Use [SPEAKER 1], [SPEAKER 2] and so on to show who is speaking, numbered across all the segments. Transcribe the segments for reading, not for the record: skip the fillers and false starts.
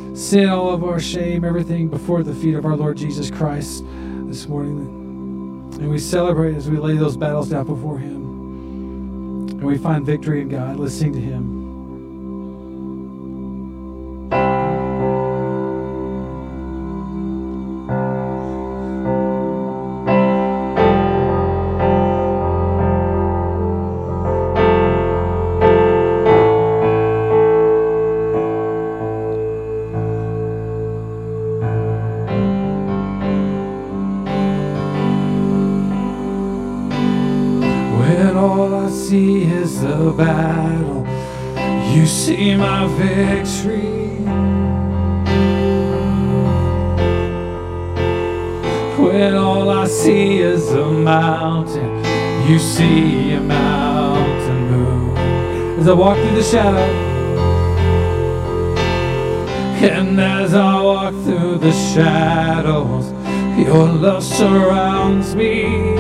[SPEAKER 1] sin, all of our shame, everything before the feet of our Lord Jesus Christ this morning. And we celebrate as we lay those battles down before Him. And we find victory in God. Let's sing to Him. The battle, you see my victory. When all I see is a mountain, you see a mountain move. As I walk through the shadow, and as I walk through the shadows, your love surrounds me.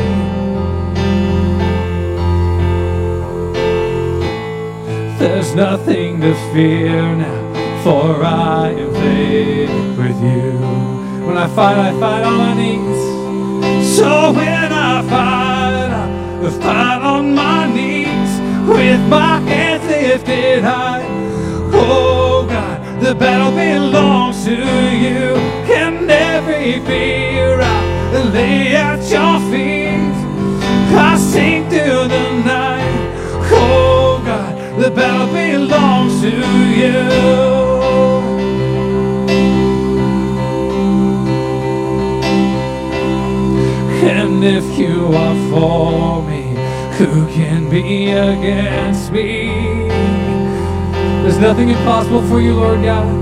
[SPEAKER 1] There's nothing to fear now, for I am safe with you. When I fight on my knees. So when I fight on my knees, with my hands lifted high. Oh God, the battle belongs to you, and every fear I lay at your feet. I sing through the night. Oh God, the battle belongs to you. And if you are for me, who can be against me? There's nothing impossible for you, Lord God.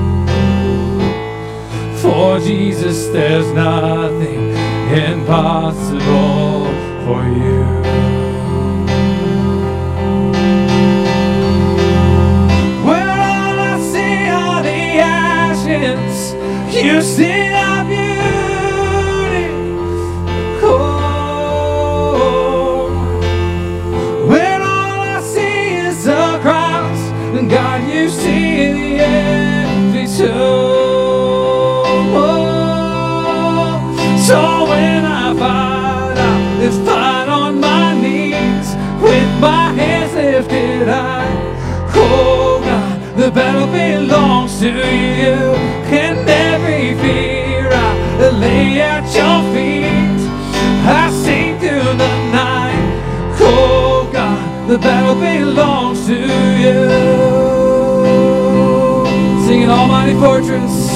[SPEAKER 1] For Jesus, there's nothing impossible for you. You see our beauty. Oh, when all I see is a cross, and God, you see the empty tomb. Oh, so when I fight on my knees, with my hands lifted high. Oh God, the battle belongs to you, and every fear I lay at your feet. I sing through the night. Oh God, the battle belongs to you. Singing Almighty Fortress.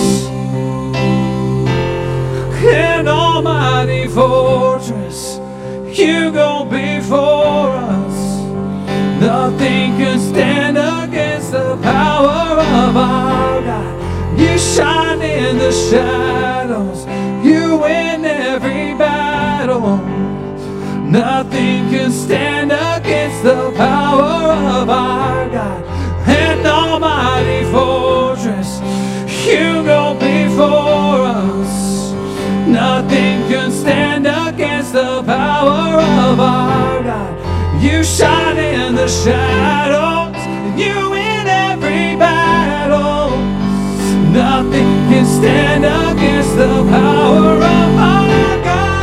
[SPEAKER 1] In Almighty Fortress, you go before us. Nothing can stand against the power of our God. You shine in the shadows, you win every battle. Nothing can stand against the power of our God. An almighty fortress, you go before us. Nothing can stand against the power of our God. You shine in the shadows, you win every battle. Nothing can stand against the power of our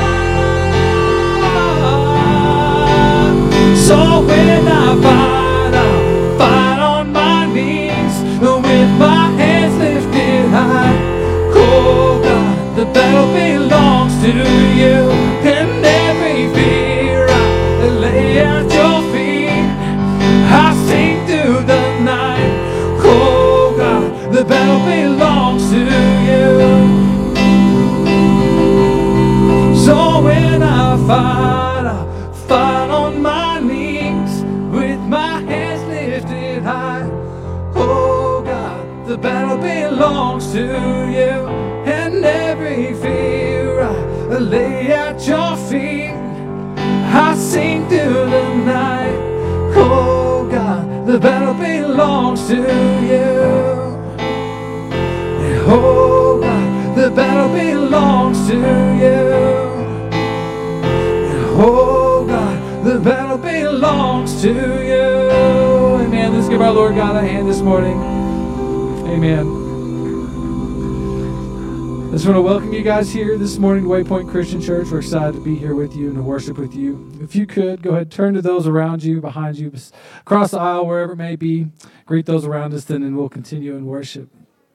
[SPEAKER 1] God. So when I fight on my knees, with my hands lifted high. Oh God, the battle belongs to you, and every fear I lay at your feet. I sing through the night. Oh God, the battle belongs to you. So when I fight on my knees, with my hands lifted high. Oh God, the battle belongs to you, and every fear I lay at your feet. I sing through the night. Oh God, the battle belongs to you. Oh God, the battle belongs to you. Oh God, the battle belongs to you. Amen. Let's give our Lord God a hand this morning. Amen. I just want to welcome you guys here this morning to Waypoint Christian Church. We're excited to be here with you and to worship with you. If you could, go ahead, turn to those around you, behind you, across the aisle, wherever it may be. Greet those around us, then, and we'll continue in worship.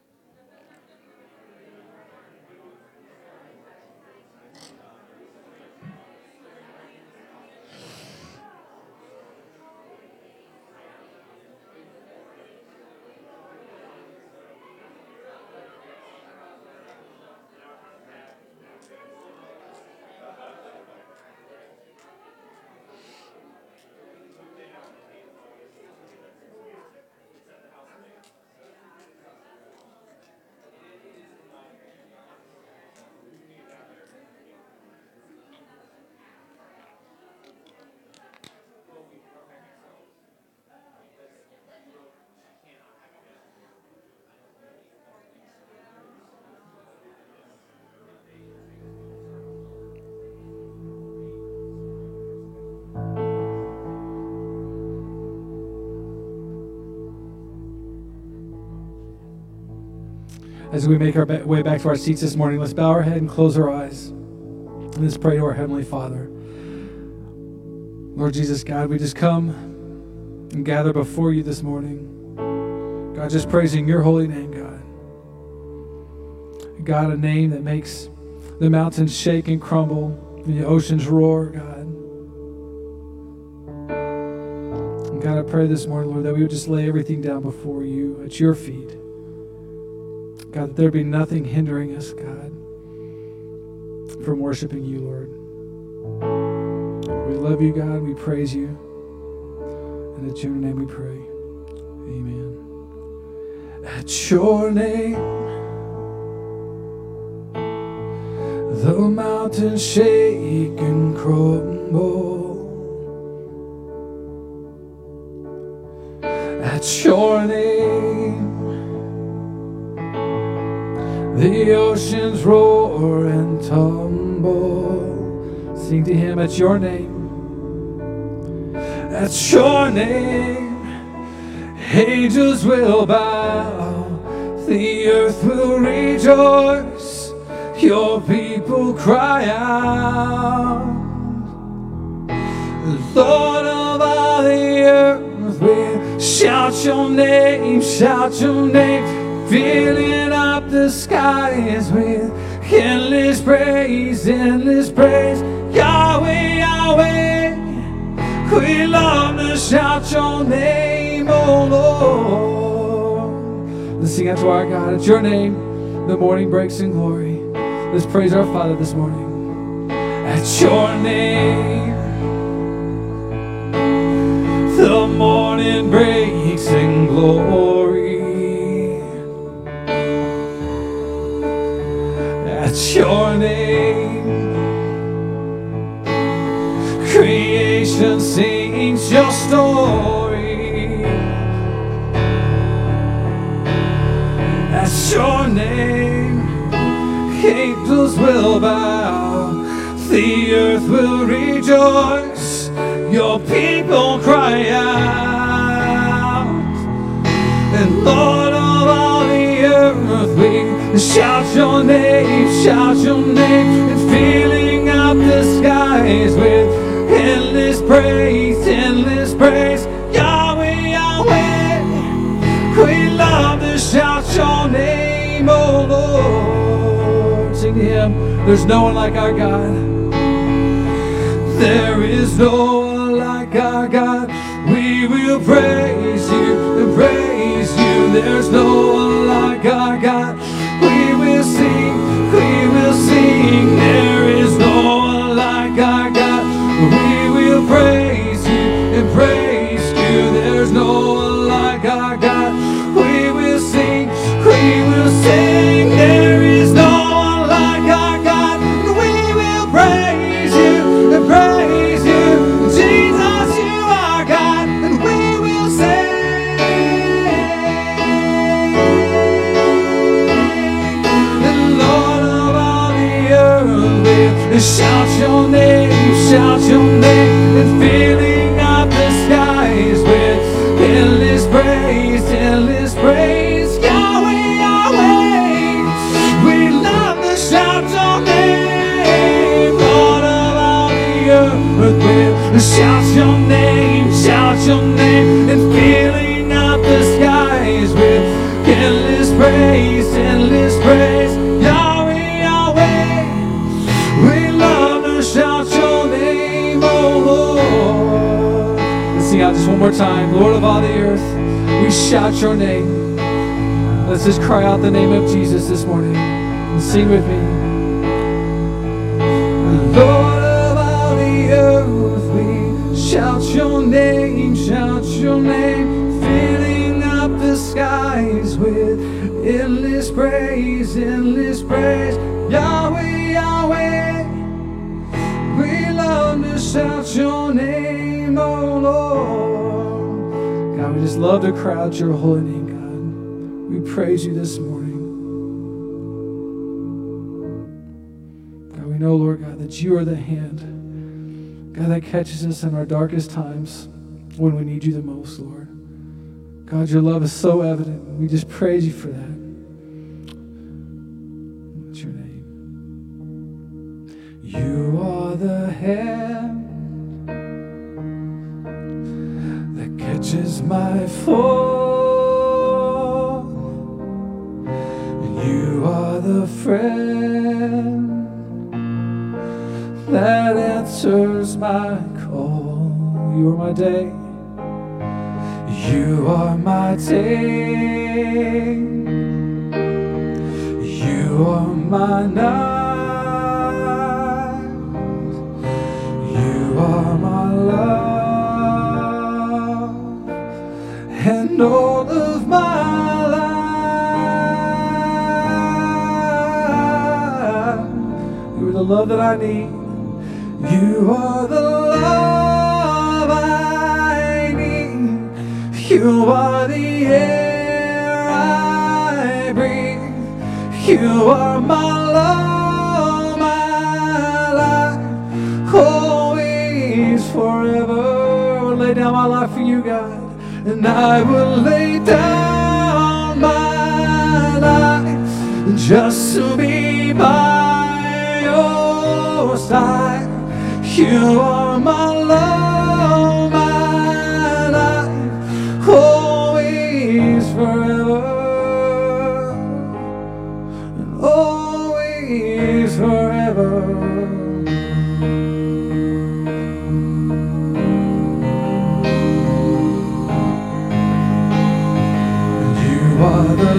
[SPEAKER 1] As we make our way back to our seats this morning, let's bow our head and close our eyes. And let's pray to our Heavenly Father. Lord Jesus, God, we just come and gather before you this morning. God, just praising your holy name, God. God, a name that makes the mountains shake and crumble and the oceans roar, God. And God, I pray this morning, Lord, that we would just lay everything down before you at your feet. God, that there be nothing hindering us, God, from worshiping you, Lord. We love you, God. We praise you. And in your name we pray. Amen. At your name, the mountains shake and crumble. At your name, the oceans roar and tumble. Sing to him at your name. At your name, angels will bow. The earth will rejoice. Your people cry out. Lord of all the earth, we shout your name, shout your name. Filling up the skies with endless praise, Yahweh, Yahweh, we love to shout your name, oh Lord. Let's sing out to our God. At your name, the morning breaks in glory. Let's praise our Father this morning. At your name, the morning breaks in glory. At your name, creation sings your story. At your name, angels will bow. The earth will rejoice. Your people cry out. And Lord of all the earth, we shout your name, and filling up the skies with endless praise, Yahweh, Yahweh, we love to shout your name, oh Lord. Sing to him. There's no one like our God. There is no one like our God. We will praise you and praise you. There's no one like our God. We will sing, there is no one like our God. We will praise you and praise you. There's no one like our God. We will sing, there is no one like our God. We will praise you and praise you. Jesus, you are God, and we will sing. Shout your name, and filling up the skies with endless praise, Yahweh, Yahweh. We love to Shout your name, and filling up the skies with endless praise, endless praise. Yahweh, Yahweh, we love to shout your name, oh Lord. Let's sing out just one more time. Lord of all the earth, we shout your name. Let's just cry out the name of Jesus this morning and sing with me. Lord of all the earth, we shout your name, filling up the skies with endless praise, endless praise. Yahweh, Yahweh, we love to shout your name, oh Lord. God, we just love to cry out your holy name, God. We praise you this morning. God, we know, Lord God, that you are the hand, God, that catches us in our darkest times when we need you the most, Lord. God, your love is so evident. We just praise you for that. What's your name? You are the hand that catches my fall, and you are the friend that answers my call. You are my day, you are my day, you are my night, you are my love, and all of my life. You are the love that I need. You are the love I need. You are the air I breathe. You are my love, my life, always, forever. I will lay down my life for you, God, and I will lay down my life just to be by your side. You are my love, my life, always, forever, and always, forever. And you are the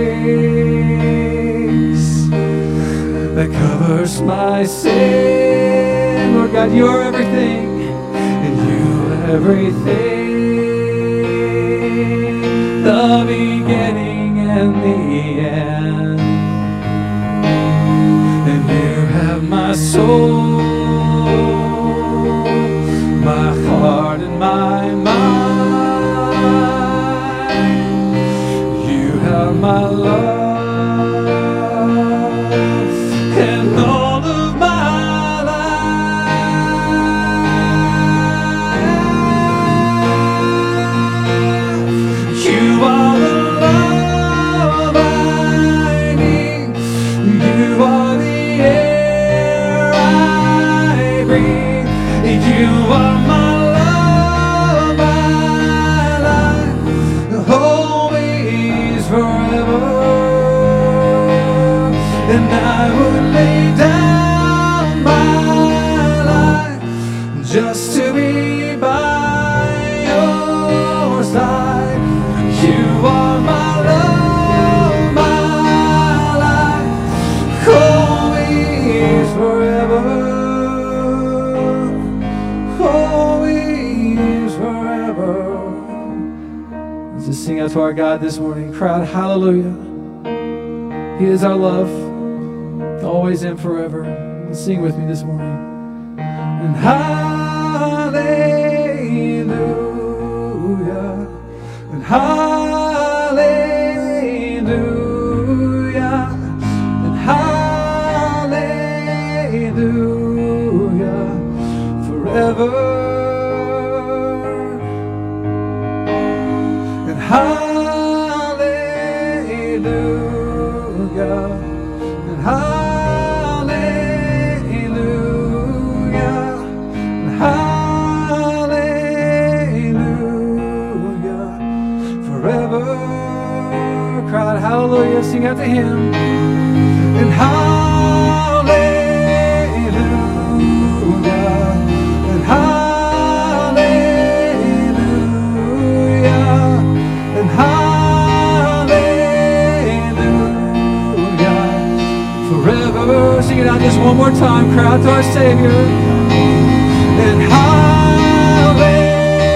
[SPEAKER 1] grace that covers my sin. Lord God, you are everything, and you are everything, the beginning and the end. And you have my soul, my heart, and my mind. You have my love, and all of my you are my love, my life, always, forever. And I would lay down my life just to be by your side. You are my love, my life, always, forever. Let's sing out to our God this morning. Cry out, hallelujah. He is our love, always and forever. Let's sing with me this morning. And hallelujah, and hallelujah, and hallelujah, forever. Hallelujah, and hallelujah, and hallelujah, Hallelujah. Sing out to Him. And hallelujah. And hallelujah. And hallelujah. Forever. Sing it out just one more time. Cry out to our Savior. And hallelujah.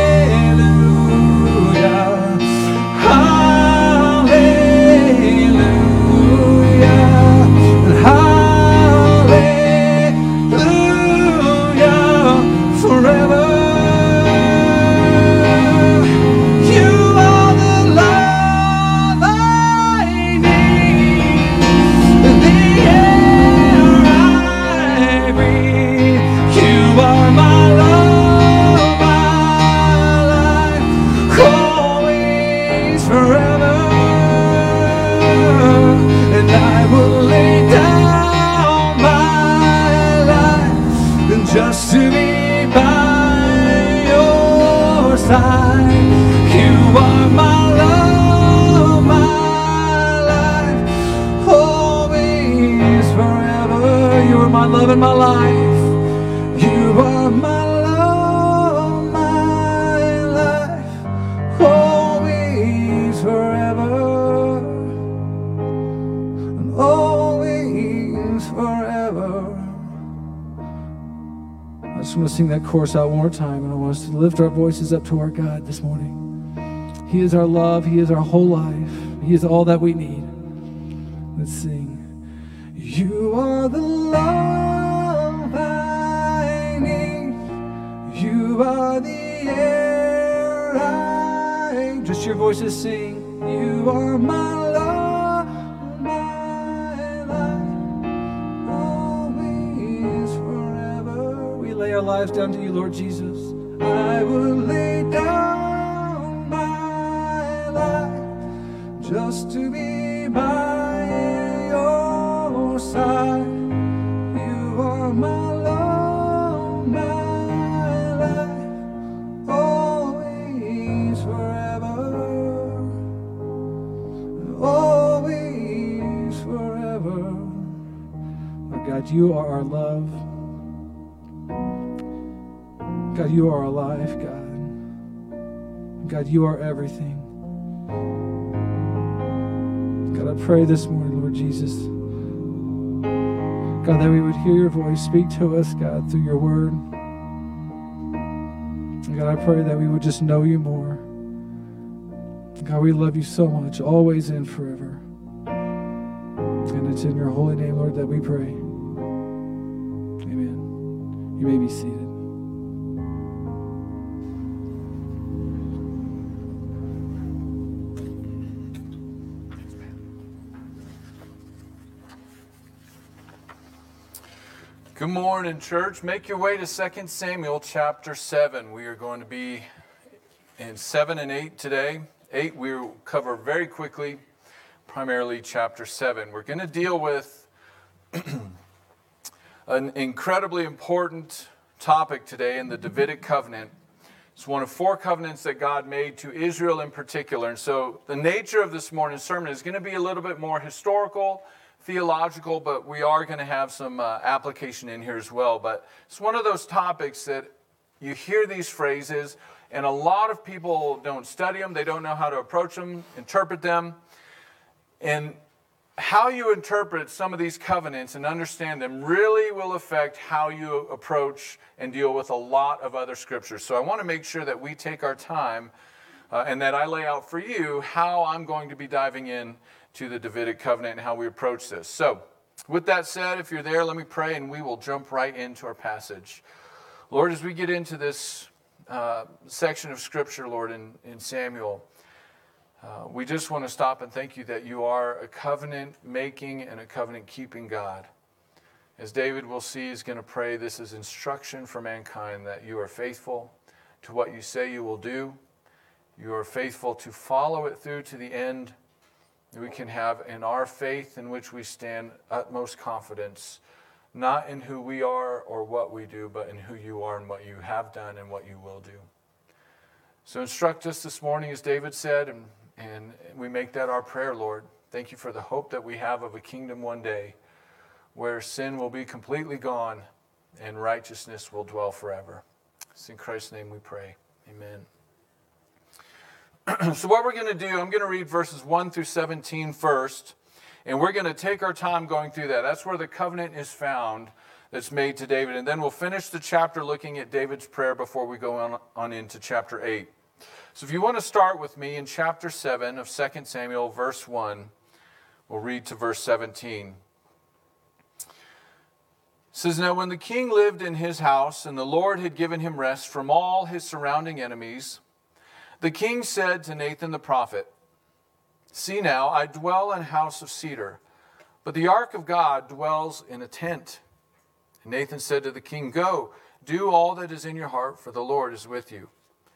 [SPEAKER 1] Just to be by your side. You are my love, my life, always, forever. You are my love and my life. You are my love, my life, always, forever, and always, forever. I just want to sing that chorus out one more time, and I want us to lift our voices up to our God this morning. He is our love. He is our whole life. He is all that we need. Let's sing. You are the love I need. You are the air I... Just your voices sing. You are my love, my life, always, forever. We lay our lives down to you, Lord Jesus. I will lay down my life just to be by your side. You are my love, my life, always, forever, always, forever. Oh God, you are our love. God, you are our life, God. God, you are everything. God, I pray this morning, Lord Jesus, God, that we would hear your voice speak to us, God, through your word. God, I pray that we would just know you more. God, we love you so much, always and forever. And it's in your holy name, Lord, that we pray. Amen. You may be seated.
[SPEAKER 2] Good morning, church. Make your way to 2 Samuel chapter 7. We are going to be in 7 and 8 today. 8 we will cover very quickly, primarily chapter 7. We're going to deal with an incredibly important topic today in the Davidic covenant. It's one of 4 covenants that God made to Israel in particular. And so the nature of this morning's sermon is going to be a little bit more historical, theological, but we are going to have some application in here as well. But it's one of those topics that you hear these phrases, and a lot of people don't study them. They don't know how to approach them, interpret them. And how you interpret some of these covenants and understand them really will affect how you approach and deal with a lot of other scriptures. So I want to make sure that we take our time and that I lay out for you how I'm going to be diving in to the Davidic covenant and how we approach this. So, with that said, if you're there, let me pray and we will jump right into our passage. Lord, as we get into this section of Scripture, Lord, in Samuel, we just want to stop and thank you that you are a covenant-making and a covenant-keeping God. As David will see, is going to pray, this is instruction for mankind, that you are faithful to what you say you will do. You are faithful to follow it through to the end. We can have in our faith in which we stand utmost confidence, not in who we are or what we do, but in who you are and what you have done and what you will do. So instruct us this morning, as David said, and we make that our prayer, Lord, Thank you for the hope that we have of a kingdom one day where sin will be completely gone and righteousness will dwell forever. It's in Christ's name we pray. Amen. So what we're going to do, I'm going to read verses 1 through 17 first, and we're going to take our time going through that. That's where the covenant is found that's made to David. And then we'll finish the chapter looking at David's prayer before we go on into chapter 8. So if you want to start with me in chapter 7 of 2 Samuel, verse 1, we'll read to verse 17. It says, "Now when the king lived in his house, and the Lord had given him rest from all his surrounding enemies, the king said to Nathan the prophet, 'See now, I dwell in a house of cedar, but the ark of God dwells in a tent.' And Nathan said to the king, 'Go, do all that is in your heart, for the Lord is with you.'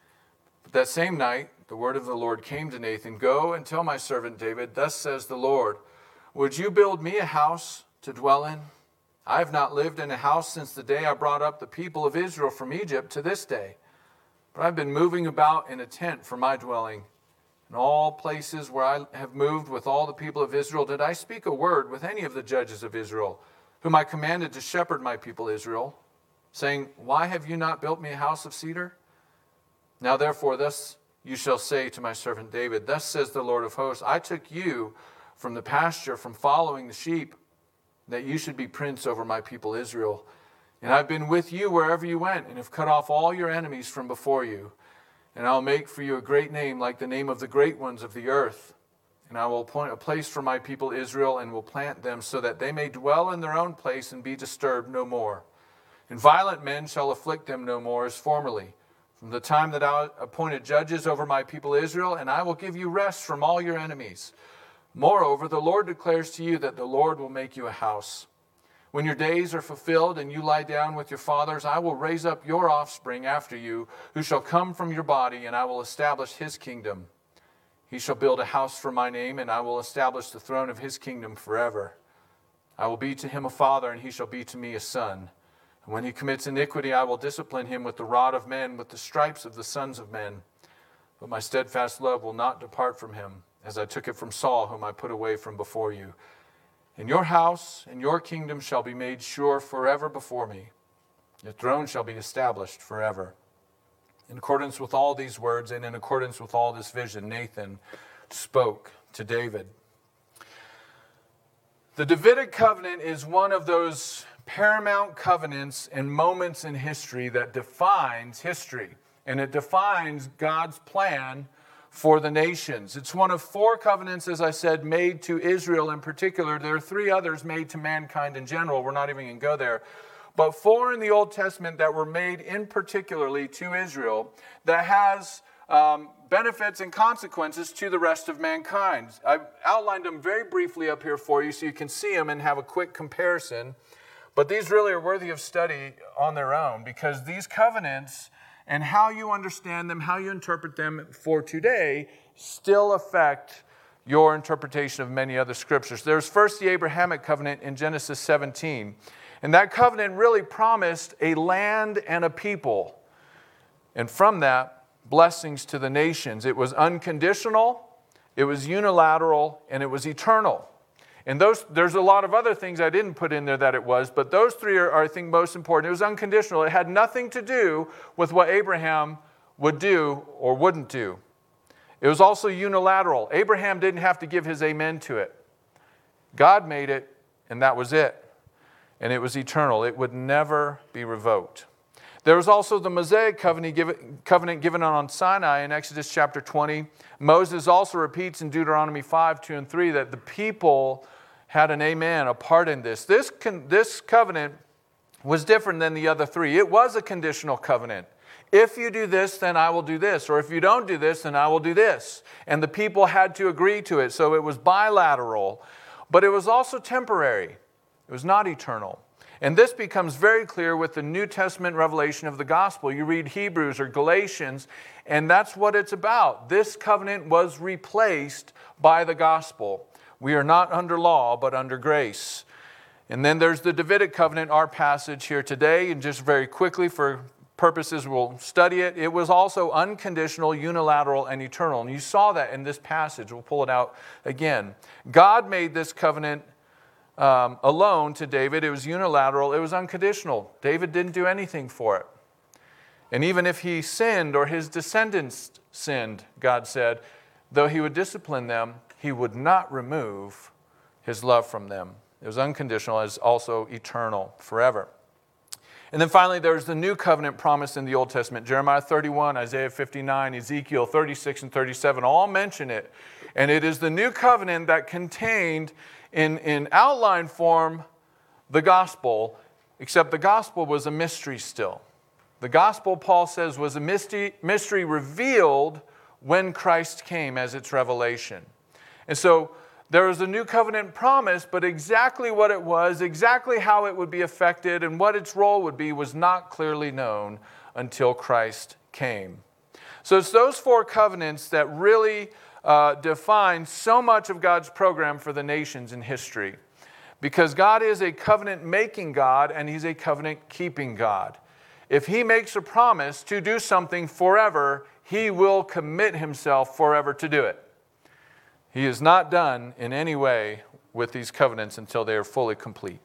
[SPEAKER 2] But that same night, the word of the Lord came to Nathan, 'Go and tell my servant David, thus says the Lord, would you build me a house to dwell in? I have not lived in a house since the day I brought up the people of Israel from Egypt to this day. But I've been moving about in a tent for my dwelling. In all places where I have moved with all the people of Israel, did I speak a word with any of the judges of Israel, whom I commanded to shepherd my people Israel, saying, why have you not built me a house of cedar? Now therefore, thus you shall say to my servant David, thus says the Lord of hosts, I took you from the pasture, from following the sheep, that you should be prince over my people Israel. And I've been with you wherever you went, and have cut off all your enemies from before you. And I'll make for you a great name, like the name of the great ones of the earth. And I will appoint a place for my people Israel, and will plant them, so that they may dwell in their own place and be disturbed no more. And violent men shall afflict them no more as formerly, from the time that I appointed judges over my people Israel, and I will give you rest from all your enemies. Moreover, the Lord declares to you that the Lord will make you a house. When your days are fulfilled and you lie down with your fathers, I will raise up your offspring after you, who shall come from your body, and I will establish his kingdom. He shall build a house for my name, and I will establish the throne of his kingdom forever. I will be to him a father, and he shall be to me a son. And when he commits iniquity, I will discipline him with the rod of men, with the stripes of the sons of men. But my steadfast love will not depart from him, as I took it from Saul, whom I put away from before you. And your house and your kingdom shall be made sure forever before me. Your throne shall be established forever." In accordance with all these words and in accordance with all this vision, Nathan spoke to David. The Davidic covenant is one of those paramount covenants and moments in history that defines history. And it defines God's plan for the nations. It's one of 4 covenants, as I said, made to Israel in particular. There are 3 others made to mankind in general. We're not even going to go there. But 4 in the Old Testament that were made in particularly to Israel that has benefits and consequences to the rest of mankind. I've outlined them very briefly up here for you so you can see them and have a quick comparison. But these really are worthy of study on their own, because these covenants and how you understand them, how you interpret them for today, still affect your interpretation of many other scriptures. There's first the Abrahamic covenant in Genesis 17. And that covenant really promised a land and a people. And from that, blessings to the nations. It was unconditional, it was unilateral, and it was eternal. And there's a lot of other things I didn't put in there that it was, but those 3 are, I think, most important. It was unconditional. It had nothing to do with what Abraham would do or wouldn't do. It was also unilateral. Abraham didn't have to give his amen to it. God made it, and that was it. And it was eternal. It would never be revoked. There was also the Mosaic covenant given on Sinai in Exodus chapter 20. Moses also repeats in Deuteronomy 5, 2 and 3 that the people had an amen, a part in this. This covenant was different than the other 3. It was a conditional covenant. If you do this, then I will do this. Or if you don't do this, then I will do this. And the people had to agree to it. So it was bilateral. But it was also temporary. It was not eternal. And this becomes very clear with the New Testament revelation of the gospel. You read Hebrews or Galatians, and that's what it's about. This covenant was replaced by the gospel. We are not under law, but under grace. And then there's the Davidic covenant, our passage here today. And just very quickly for purposes, we'll study it. It was also unconditional, unilateral, and eternal. And you saw that in this passage. We'll pull it out again. God made this covenant alone to David. It was unilateral. It was unconditional. David didn't do anything for it. And even if he sinned or his descendants sinned, God said, though he would discipline them, he would not remove his love from them. It was unconditional, as also eternal, forever. And then finally, there's the new covenant promised in the Old Testament. Jeremiah 31, Isaiah 59, Ezekiel 36 and 37 all mention it. And it is the new covenant that contained in outline form the gospel, except the gospel was a mystery still. The gospel, Paul says, was a mystery revealed when Christ came as its revelation. And so there was a new covenant promise, but exactly what it was, exactly how it would be affected, and what its role would be was not clearly known until Christ came. So it's those four covenants that really define so much of God's program for the nations in history. Because God is a covenant-making God, and He's a covenant-keeping God. If He makes a promise to do something forever, He will commit Himself forever to do it. He is not done in any way with these covenants until they are fully complete.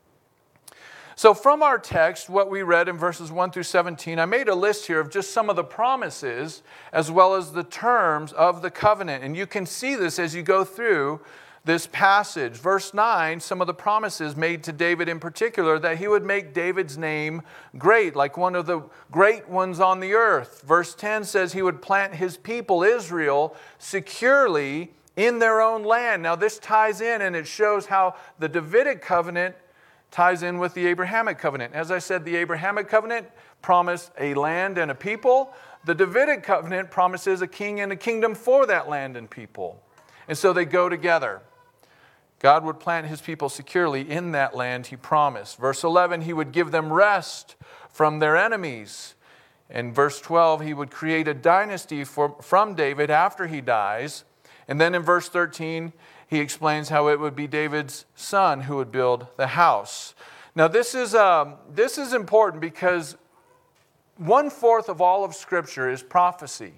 [SPEAKER 2] So from our text, what we read in verses 1 through 17, I made a list here of just some of the promises as well as the terms of the covenant. And you can see this as you go through this passage. Verse 9, some of the promises made to David in particular, that he would make David's name great, like one of the great ones on the earth. Verse 10 says he would plant his people, Israel, securely in their own land. Now this ties in and it shows how the Davidic covenant ties in with the Abrahamic covenant. As I said, the Abrahamic covenant promised a land and a people. The Davidic covenant promises a king and a kingdom for that land and people. And so they go together. God would plant His people securely in that land He promised. Verse 11, He would give them rest from their enemies. In verse 12, He would create a dynasty from David after he dies. And then in verse 13, He explains how it would be David's son who would build the house. Now this is important because 1/4 of all of Scripture is prophecy.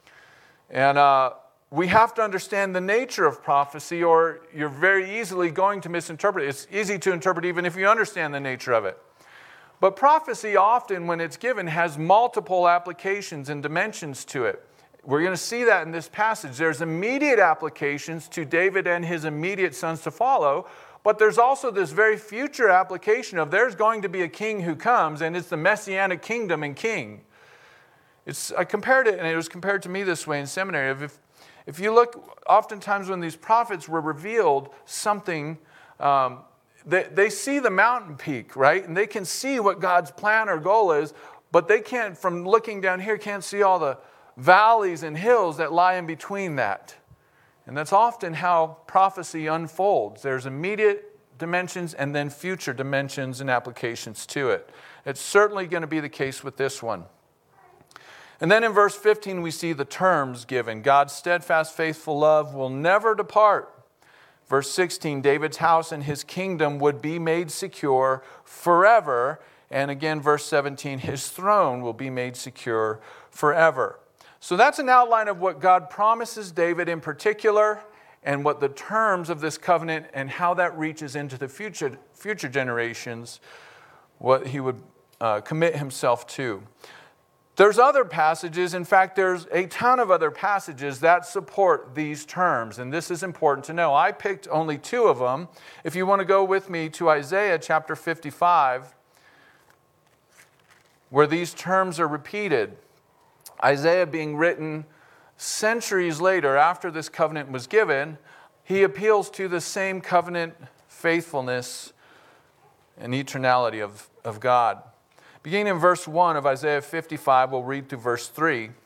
[SPEAKER 2] And we have to understand the nature of prophecy, or you're very easily going to misinterpret it. It's easy to interpret even if you understand the nature of it. But prophecy often, when it's given, has multiple applications and dimensions to it. We're going to see that in this passage. There's immediate applications to David and his immediate sons to follow, but there's also this very future application of there's going to be a king who comes, and it's the Messianic kingdom and king. I compared it, and it was compared to me this way in seminary. If you look, oftentimes when these prophets were revealed something, they see the mountain peak, right? And they can see what God's plan or goal is, but they can't, from looking down here, can't see all the valleys and hills that lie in between that. And that's often how prophecy unfolds. There's immediate dimensions and then future dimensions and applications to it. It's certainly going to be the case with this one. And then in verse 15, we see the terms given. God's steadfast, faithful love will never depart. Verse 16, David's house and his kingdom would be made secure forever. And again, verse 17, his throne will be made secure forever. So that's an outline of what God promises David in particular, and what the terms of this covenant and how that reaches into the future generations, what He would commit Himself to. There's other passages, in fact, there's a ton of other passages that support these terms, and this is important to know. I picked only 2 of them. If you want to go with me to Isaiah chapter 55, where these terms are repeated. Isaiah being written centuries later after this covenant was given, he appeals to the same covenant faithfulness and eternality of God. Beginning in verse 1 of Isaiah 55, we'll read through verse 3. It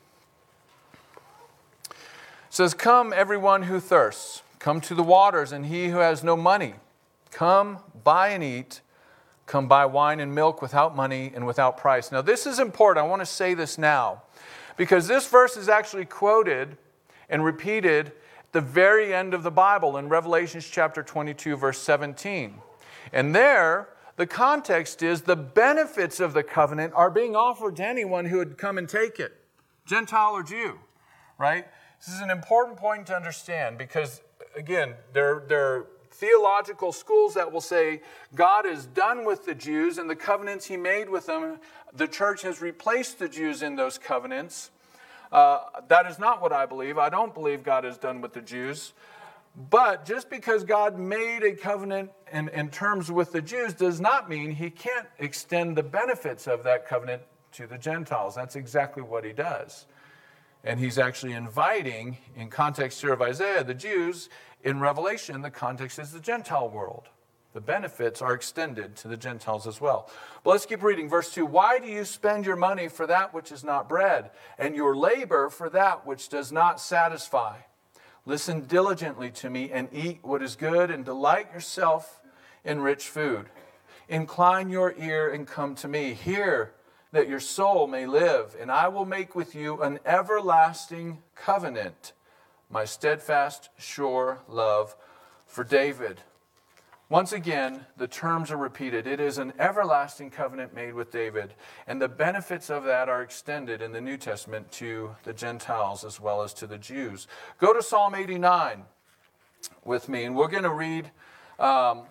[SPEAKER 2] says, "Come, everyone who thirsts, come to the waters, and he who has no money, come, buy and eat. Come buy wine and milk without money and without price." Now this is important. I want to say this now, because this verse is actually quoted and repeated at the very end of the Bible in Revelation chapter 22, verse 17. And there, the context is the benefits of the covenant are being offered to anyone who would come and take it, Gentile or Jew, right? This is an important point to understand because, again, there are theological schools that will say God is done with the Jews and the covenants he made with them. The church has replaced the Jews in those covenants. That is not what I believe. I don't believe God is done with the Jews. But just because God made a covenant in terms with the Jews does not mean he can't extend the benefits of that covenant to the Gentiles. That's exactly what he does. And he's actually inviting, in context here of Isaiah, the Jews. In Revelation, the context is the Gentile world. The benefits are extended to the Gentiles as well. But let's keep reading. Verse 2, why do you spend your money for that which is not bread, and your labor for that which does not satisfy? Listen diligently to me and eat what is good, and delight yourself in rich food. Incline your ear and come to me. Hear that your soul may live, and I will make with you an everlasting covenant, my steadfast, sure love for David. Once again, the terms are repeated. It is an everlasting covenant made with David, and the benefits of that are extended in the New Testament to the Gentiles as well as to the Jews. Go to Psalm 89 with me, and we're going to read a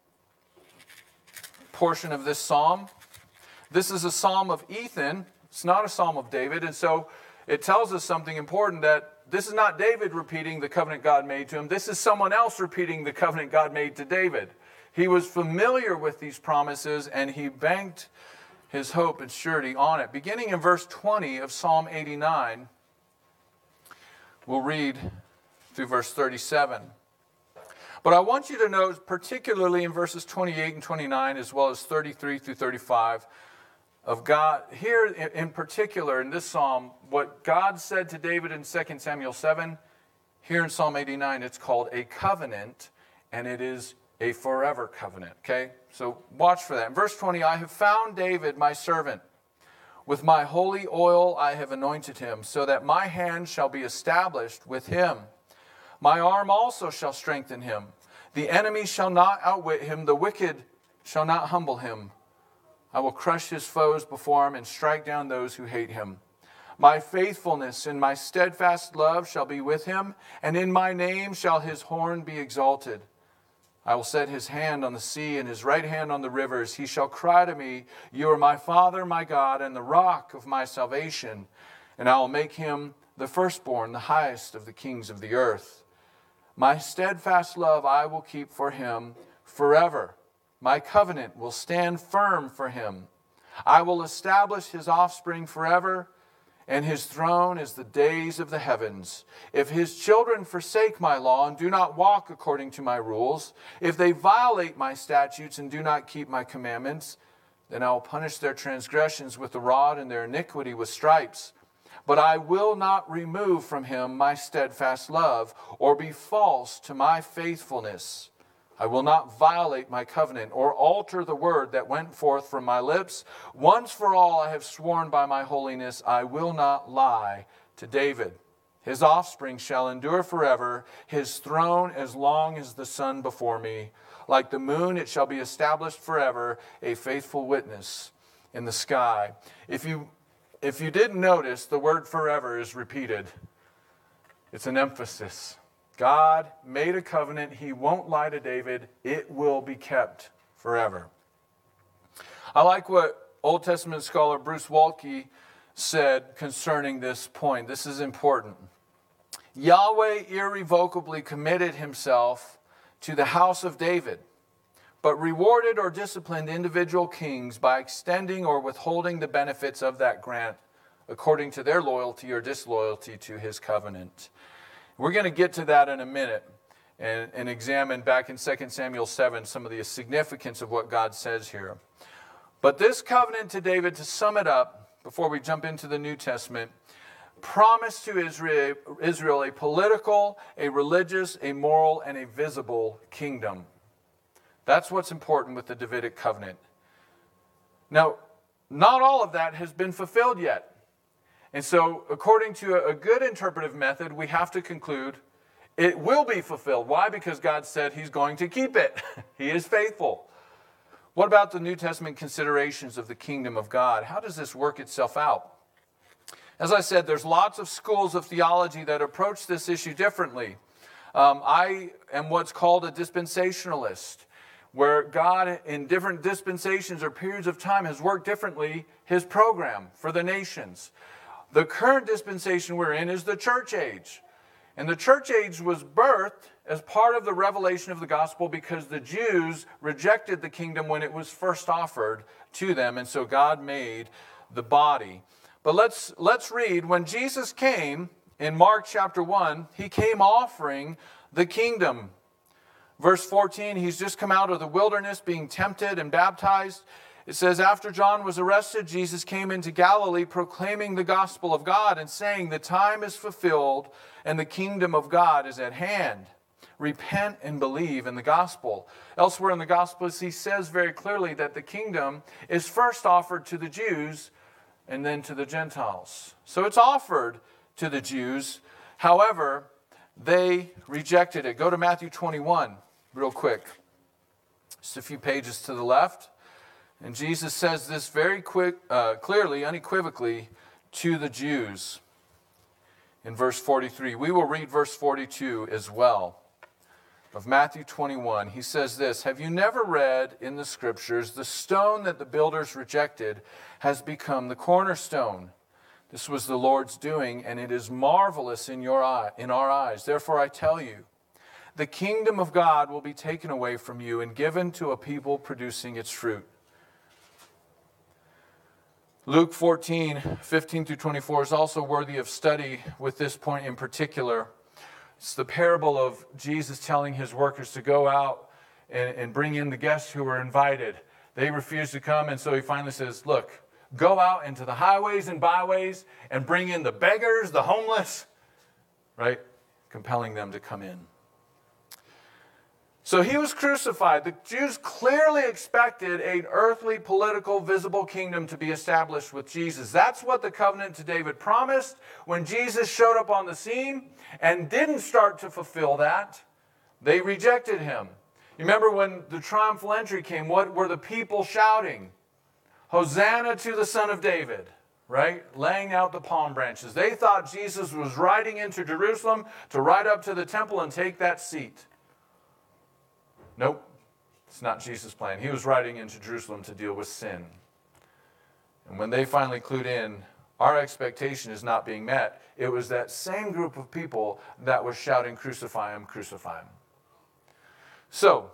[SPEAKER 2] portion of this psalm. This is a psalm of Ethan. It's not a psalm of David, and so it tells us something important, that this is not David repeating the covenant God made to him. This is someone else repeating the covenant God made to David. He was familiar with these promises, and he banked his hope and surety on it. Beginning in verse 20 of Psalm 89, we'll read through verse 37. But I want you to note, particularly in verses 28 and 29, as well as 33 through 35, of God, here in particular in this psalm, what God said to David in 2 Samuel 7, here in Psalm 89, it's called a covenant, and it is a forever covenant, okay? So watch for that. In verse 20, I have found David, my servant. With my holy oil I have anointed him, so that my hand shall be established with him. My arm also shall strengthen him. The enemy shall not outwit him, the wicked shall not humble him. I will crush his foes before him and strike down those who hate him. My faithfulness and my steadfast love shall be with him, and in my name shall his horn be exalted. I will set his hand on the sea and his right hand on the rivers. He shall cry to me, you are my Father, my God, and the rock of my salvation. And I will make him the firstborn, the highest of the kings of the earth. My steadfast love I will keep for him forever. My covenant will stand firm for him. I will establish his offspring forever, and his throne is the days of the heavens. If his children forsake my law and do not walk according to my rules, if they violate my statutes and do not keep my commandments, then I will punish their transgressions with the rod and their iniquity with stripes. But I will not remove from him my steadfast love, or be false to my faithfulness. I will not violate my covenant or alter the word that went forth from my lips. Once for all I have sworn by my holiness, I will not lie to David. His offspring shall endure forever, his throne as long as the sun before me. Like the moon, it shall be established forever, a faithful witness in the sky. If you didn't notice, the word forever is repeated. It's an emphasis. God made a covenant. He won't lie to David. It will be kept forever. I like what Old Testament scholar Bruce Waltke said concerning this point. This is important. Yahweh irrevocably committed himself to the house of David, but rewarded or disciplined individual kings by extending or withholding the benefits of that grant according to their loyalty or disloyalty to his covenant. We're going to get to that in a minute and examine back in 2 Samuel 7 some of the significance of what God says here. But this covenant to David, to sum it up, before we jump into the New Testament, promised to Israel a political, a religious, a moral, and a visible kingdom. That's what's important with the Davidic covenant. Now, not all of that has been fulfilled yet. And so, according to a good interpretive method, we have to conclude it will be fulfilled. Why? Because God said he's going to keep it. He is faithful. What about the New Testament considerations of the kingdom of God? How does this work itself out? As I said, there's lots of schools of theology that approach this issue differently. I am what's called a dispensationalist, where God in different dispensations or periods of time has worked differently his program for the nations. The current dispensation we're in is the church age. And the church age was birthed as part of the revelation of the gospel because the Jews rejected the kingdom when it was first offered to them. And so God made the body. But let's read. When Jesus came in Mark chapter 1, he came offering the kingdom. Verse 14, he's just come out of the wilderness being tempted and baptized. It says, after John was arrested, Jesus came into Galilee proclaiming the gospel of God and saying, the time is fulfilled and the kingdom of God is at hand. Repent and believe in the gospel. Elsewhere in the Gospels, he says very clearly that the kingdom is first offered to the Jews and then to the Gentiles. So it's offered to the Jews. However, they rejected it. Go to Matthew 21 real quick. Just a few pages to the left. And Jesus says this very clearly, unequivocally, to the Jews in verse 43. We will read verse 42 as well of Matthew 21. He says this, have you never read in the scriptures, the stone that the builders rejected has become the cornerstone? This was the Lord's doing, and it is marvelous in our eyes. Therefore I tell you, the kingdom of God will be taken away from you and given to a people producing its fruit. Luke 14, 15 through 24 is also worthy of study with this point in particular. It's the parable of Jesus telling his workers to go out and bring in the guests who were invited. They refused to come, and so he finally says, look, go out into the highways and byways and bring in the beggars, the homeless, right? Compelling them to come in. So he was crucified. The Jews clearly expected an earthly, political, visible kingdom to be established with Jesus. That's what the covenant to David promised. When Jesus showed up on the scene and didn't start to fulfill that, they rejected him. You remember when the triumphal entry came, what were the people shouting? Hosanna to the Son of David, right? Laying out the palm branches. They thought Jesus was riding into Jerusalem to ride up to the temple and take that seat. Nope, it's not Jesus' plan. He was riding into Jerusalem to deal with sin. And when they finally clued in, our expectation is not being met. It was that same group of people that was shouting, crucify him, crucify him. So,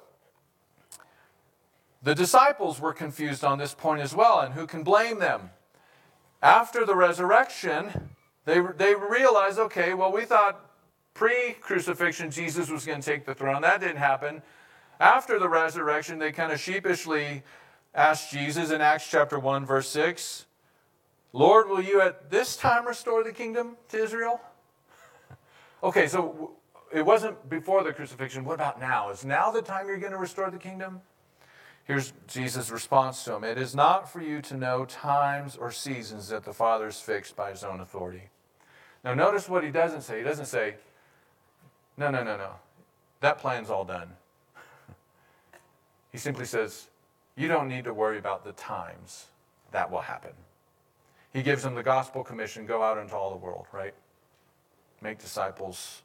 [SPEAKER 2] the disciples were confused on this point as well, and who can blame them? After the resurrection, they realized, okay, well, we thought pre-crucifixion Jesus was going to take the throne. That didn't happen. After the resurrection, they kind of sheepishly asked Jesus in Acts chapter 1, verse 6, Lord, will you at this time restore the kingdom to Israel? Okay, so it wasn't before the crucifixion. What about now? Is now the time you're going to restore the kingdom? Here's Jesus' response to him. It is not for you to know times or seasons that the Father has fixed by his own authority. Now notice what he doesn't say. He doesn't say, no. That plan's all done. He simply says, you don't need to worry about the times that will happen. He gives them the gospel commission, go out into all the world, right? Make disciples.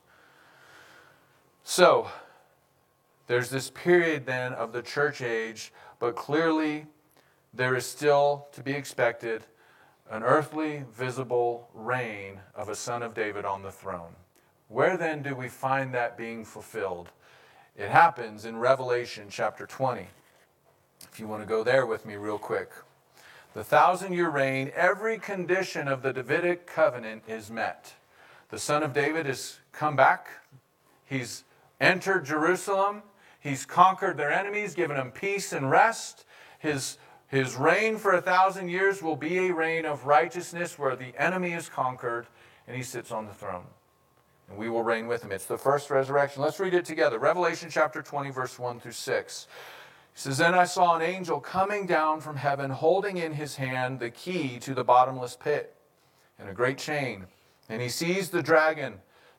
[SPEAKER 2] So, there's this period then of the church age, but clearly there is still to be expected an earthly, visible reign of a son of David on the throne. Where then do we find that being fulfilled? It happens in Revelation chapter 20. If you want to go there with me real quick. The 1,000-year reign, every condition of the Davidic covenant is met. The Son of David has come back. He's entered Jerusalem. He's conquered their enemies, given them peace and rest. His reign for 1,000 years will be a reign of righteousness where the enemy is conquered and he sits on the throne. And we will reign with him. It's the first resurrection. Let's read it together. Revelation chapter 20, verse 1 through 6. He says, Then I saw an angel coming down from heaven, holding in his hand the key to the bottomless pit and a great chain. And he seized the dragon,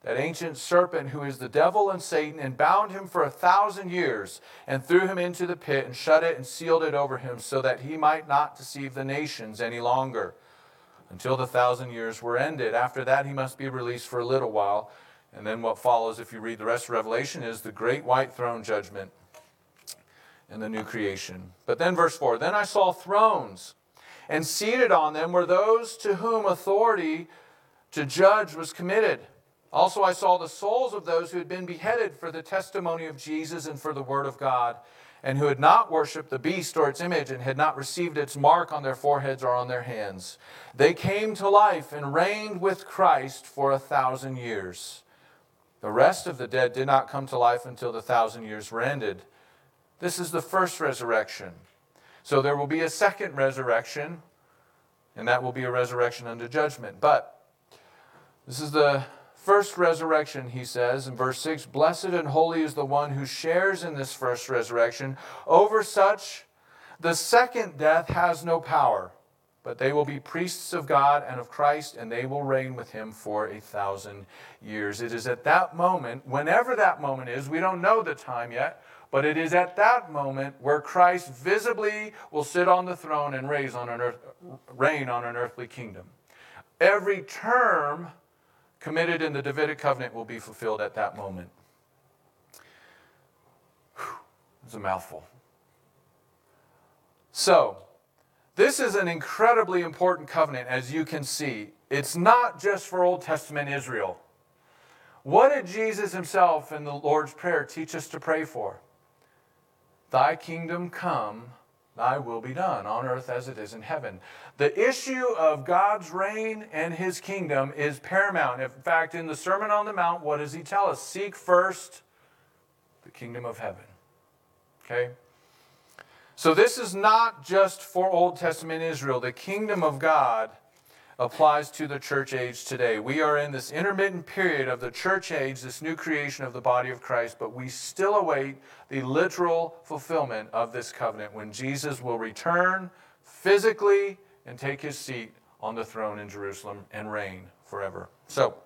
[SPEAKER 2] that ancient serpent who is the devil and Satan, and bound him for 1,000 years, and threw him into the pit, and shut it and sealed it over him, so that he might not deceive the nations any longer, until the 1,000 years were ended. After that, he must be released for a little while. And then what follows, if you read the rest of Revelation, is the great white throne judgment and the new creation. But then verse 4, then I saw thrones, and seated on them were those to whom authority to judge was committed. Also I saw the souls of those who had been beheaded for the testimony of Jesus and for the word of God, and who had not worshipped the beast or its image, and had not received its mark on their foreheads or on their hands. They came to life and reigned with Christ for 1,000 years. The rest of the dead did not come to life until the 1,000 years were ended. This is the first resurrection. So there will be a second resurrection, and that will be a resurrection unto judgment. But this is the first resurrection, he says in verse 6, blessed and holy is the one who shares in this first resurrection. Over such, the second death has no power, but they will be priests of God and of Christ, and they will reign with him for 1,000 years. It is at that moment, whenever that moment is, we don't know the time yet, but it is at that moment where Christ visibly will sit on the throne and reign on an earthly kingdom. Every term committed in the Davidic covenant will be fulfilled at that moment. It's a mouthful. So, this is an incredibly important covenant, as you can see. It's not just for Old Testament Israel. What did Jesus himself in the Lord's Prayer teach us to pray for? Thy kingdom come, thy will be done, on earth as it is in heaven. The issue of God's reign and his kingdom is paramount. In fact, in the Sermon on the Mount, what does he tell us? Seek first the kingdom of heaven. Okay? So this is not just for Old Testament Israel. The kingdom of God applies to the church age today. We are in this intermittent period of the church age, this new creation of the body of Christ, but we still await the literal fulfillment of this covenant when Jesus will return physically and take his seat on the throne in Jerusalem and reign forever. So,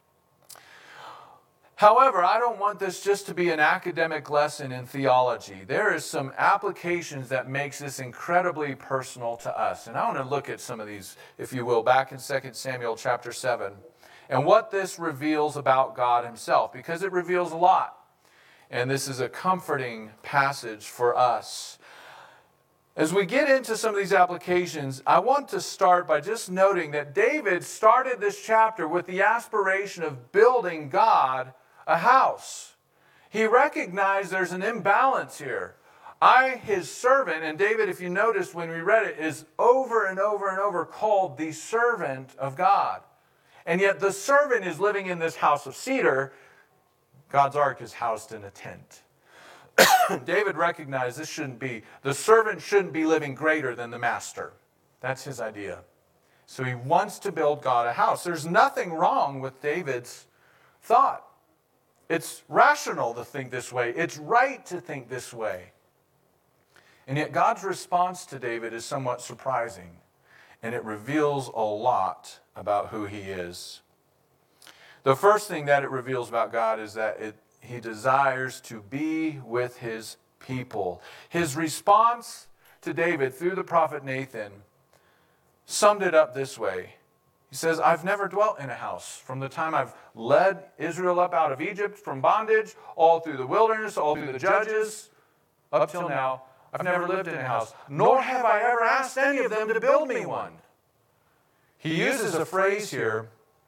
[SPEAKER 2] however, I don't want this just to be an academic lesson in theology. There is some applications that makes this incredibly personal to us. And I want to look at some of these, if you will, back in 2 Samuel chapter 7. And what this reveals about God himself, because it reveals a lot. And this is a comforting passage for us. As we get into some of these applications, I want to start by just noting that David started this chapter with the aspiration of building God a house. He recognized there's an imbalance here. His servant, and David, if you notice when we read it, is over and over and over called the servant of God. And yet the servant is living in this house of cedar. God's ark is housed in a tent. David recognized the servant shouldn't be living greater than the master. That's his idea. So he wants to build God a house. There's nothing wrong with David's thought. It's rational to think this way. It's right to think this way. And yet God's response to David is somewhat surprising. And it reveals a lot about who he is. The first thing that it reveals about God is that he desires to be with his people. His response to David through the prophet Nathan summed it up this way. He says, I've never dwelt in a house from the time I've led Israel up out of Egypt from bondage, all through the wilderness, all through the judges, up till now. I've never lived in a house, nor have I ever asked any of them to build me one. He uses a phrase here.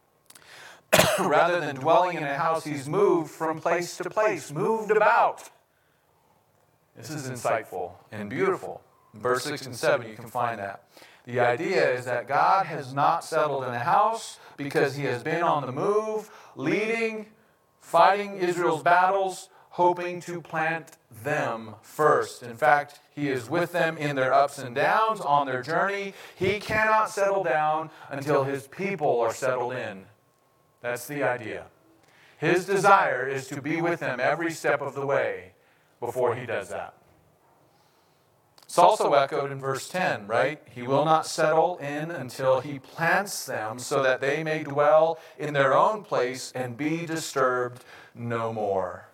[SPEAKER 2] Rather than dwelling in a house, he's moved from place to place, moved about. This is insightful and beautiful. In verse 6 and 7, you can find that. The idea is that God has not settled in a house because he has been on the move, leading, fighting Israel's battles, hoping to plant them first. In fact, he is with them in their ups and downs on their journey. He cannot settle down until his people are settled in. That's the idea. His desire is to be with them every step of the way before he does that. It's also echoed in verse 10, right? He will not settle in until he plants them so that they may dwell in their own place and be disturbed no more.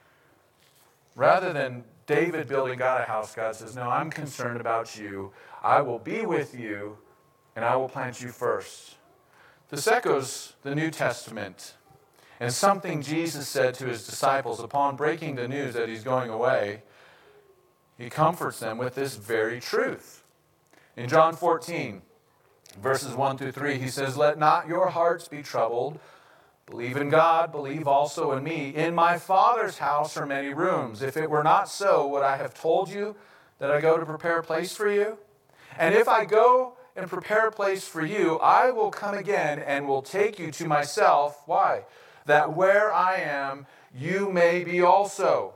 [SPEAKER 2] Rather than David building God a house, God says, no, I'm concerned about you. I will be with you, and I will plant you first. This echoes the New Testament and something Jesus said to his disciples upon breaking the news that he's going away. He comforts them with this very truth. In John 14, verses 1 through 3, he says, let not your hearts be troubled. Believe in God, believe also in me. In my Father's house are many rooms. If it were not so, would I have told you that I go to prepare a place for you? And if I go and prepare a place for you, I will come again and will take you to myself. Why? That where I am, you may be also.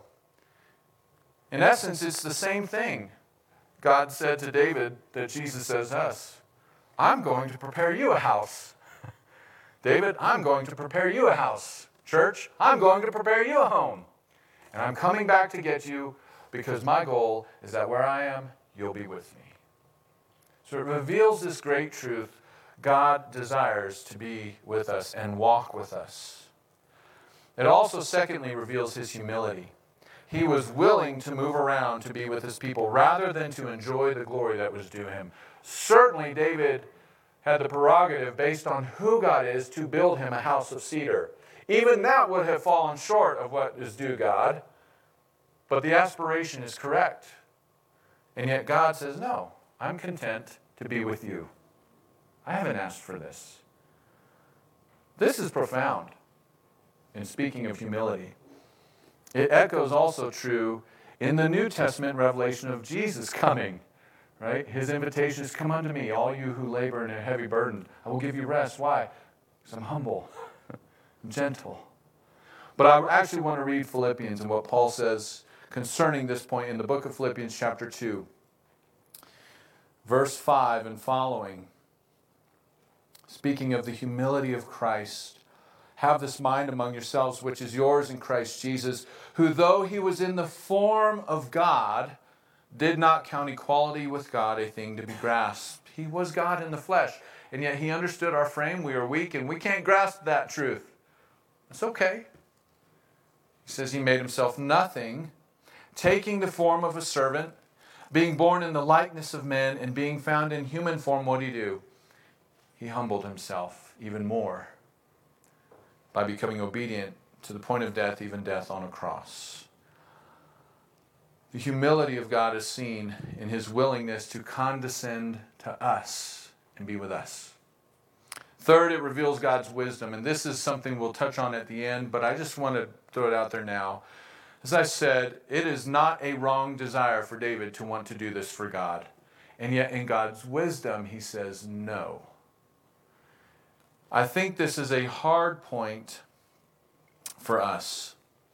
[SPEAKER 2] In essence, it's the same thing God said to David that Jesus says to us. I'm going to prepare you a house. David, I'm going to prepare you a house. Church, I'm going to prepare you a home. And I'm coming back to get you because my goal is that where I am, you'll be with me. So it reveals this great truth. God desires to be with us and walk with us. It also, secondly, reveals his humility. He was willing to move around to be with his people rather than to enjoy the glory that was due him. Certainly, David had the prerogative, based on who God is, to build him a house of cedar. Even that would have fallen short of what is due God, but the aspiration is correct. And yet God says, no, I'm content to be with you. I haven't asked for this. This is profound in speaking of humility. It echoes also true in the New Testament revelation of Jesus coming, right? His invitation is, come unto me, all you who labor and are heavy burdened. I will give you rest. Why? Because I'm humble, I'm gentle. But I actually want to read Philippians and what Paul says concerning this point in the book of Philippians chapter 2, verse 5 and following. Speaking of the humility of Christ, have this mind among yourselves, which is yours in Christ Jesus, who though he was in the form of God, did not count equality with God a thing to be grasped. He was God in the flesh, and yet he understood our frame. We are weak, and we can't grasp that truth. It's okay. He says he made himself nothing, taking the form of a servant, being born in the likeness of men, and being found in human form. What did he do? He humbled himself even more by becoming obedient to the point of death, even death on a cross. The humility of God is seen in his willingness to condescend to us and be with us. Third, it reveals God's wisdom, and this is something we'll touch on at the end, but I just want to throw it out there now. As I said, it is not a wrong desire for David to want to do this for God, and yet in God's wisdom, he says no. I think this is a hard point for us.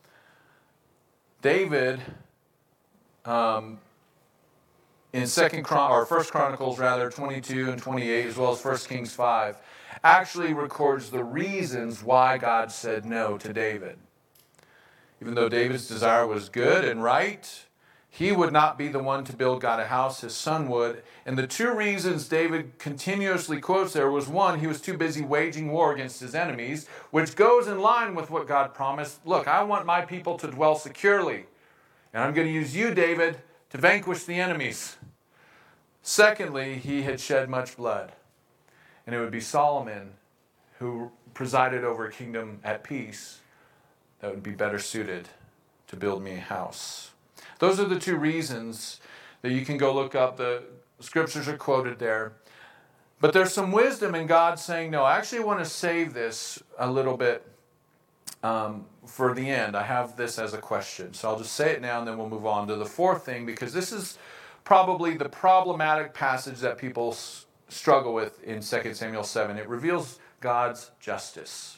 [SPEAKER 2] David, in 1 Chronicles 22 and 28, as well as 1 Kings 5, actually records the reasons why God said no to David. Even though David's desire was good and right, he would not be the one to build God a house, his son would. And the two reasons David continuously quotes there was, one, he was too busy waging war against his enemies, which goes in line with what God promised. Look, I want my people to dwell securely, and I'm going to use you, David, to vanquish the enemies. Secondly, he had shed much blood, and it would be Solomon who presided over a kingdom at peace that would be better suited to build me a house. Those are the two reasons that you can go look up. The scriptures are quoted there. But there's some wisdom in God saying, no, I actually want to save this a little bit for the end. I have this as a question. So I'll just say it now and then we'll move on to the fourth thing, because this is probably the problematic passage that people struggle with in 2 Samuel 7. It reveals God's justice.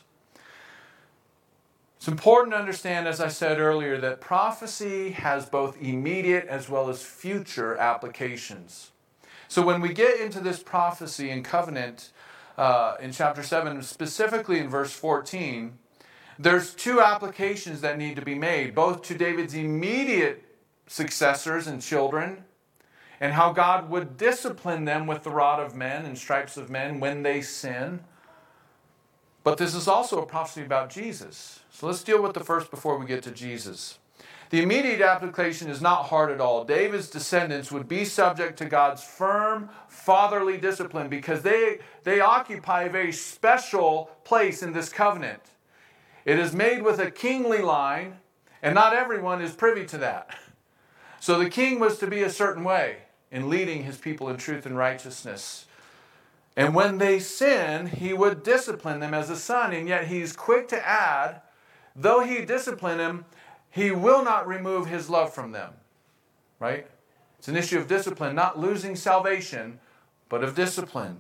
[SPEAKER 2] It's important to understand, as I said earlier, that prophecy has both immediate as well as future applications. So when we get into this prophecy and covenant in chapter 7, specifically in verse 14, there's two applications that need to be made, both to David's immediate successors and children, and how God would discipline them with the rod of men and stripes of men when they sin. But this is also a prophecy about Jesus. So let's deal with the first before we get to Jesus. The immediate application is not hard at all. David's descendants would be subject to God's firm fatherly discipline because they occupy a very special place in this covenant. It is made with a kingly line, and not everyone is privy to that. So the king was to be a certain way in leading his people in truth and righteousness. And when they sin, he would discipline them as a son. And yet he's quick to add, though he discipline them, he will not remove his love from them. Right? It's an issue of discipline, not losing salvation, but of discipline.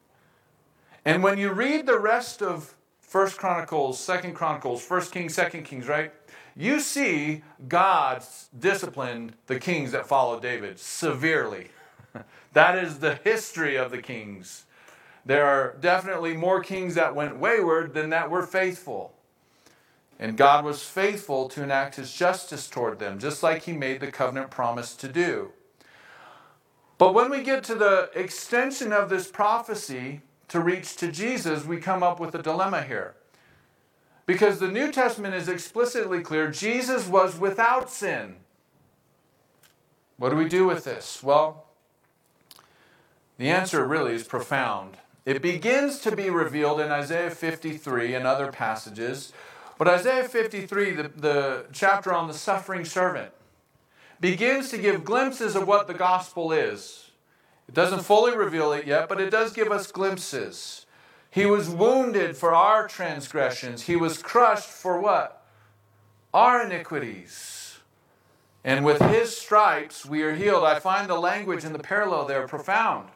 [SPEAKER 2] And when you read the rest of 1 Chronicles, 2 Chronicles, 1 Kings, 2 Kings, right? You see God disciplined the kings that followed David severely. That is the history of the kings. There are definitely more kings that went wayward than that were faithful. And God was faithful to enact his justice toward them, just like he made the covenant promise to do. But when we get to the extension of this prophecy to reach to Jesus, we come up with a dilemma here. Because the New Testament is explicitly clear, Jesus was without sin. What do we do with this? Well, the answer really is profound. It begins to be revealed in Isaiah 53 and other passages. But Isaiah 53, the chapter on the suffering servant, begins to give glimpses of what the gospel is. It doesn't fully reveal it yet, but it does give us glimpses. He was wounded for our transgressions. He was crushed for what? Our iniquities. And with his stripes we are healed. I find the language and the parallel there profound.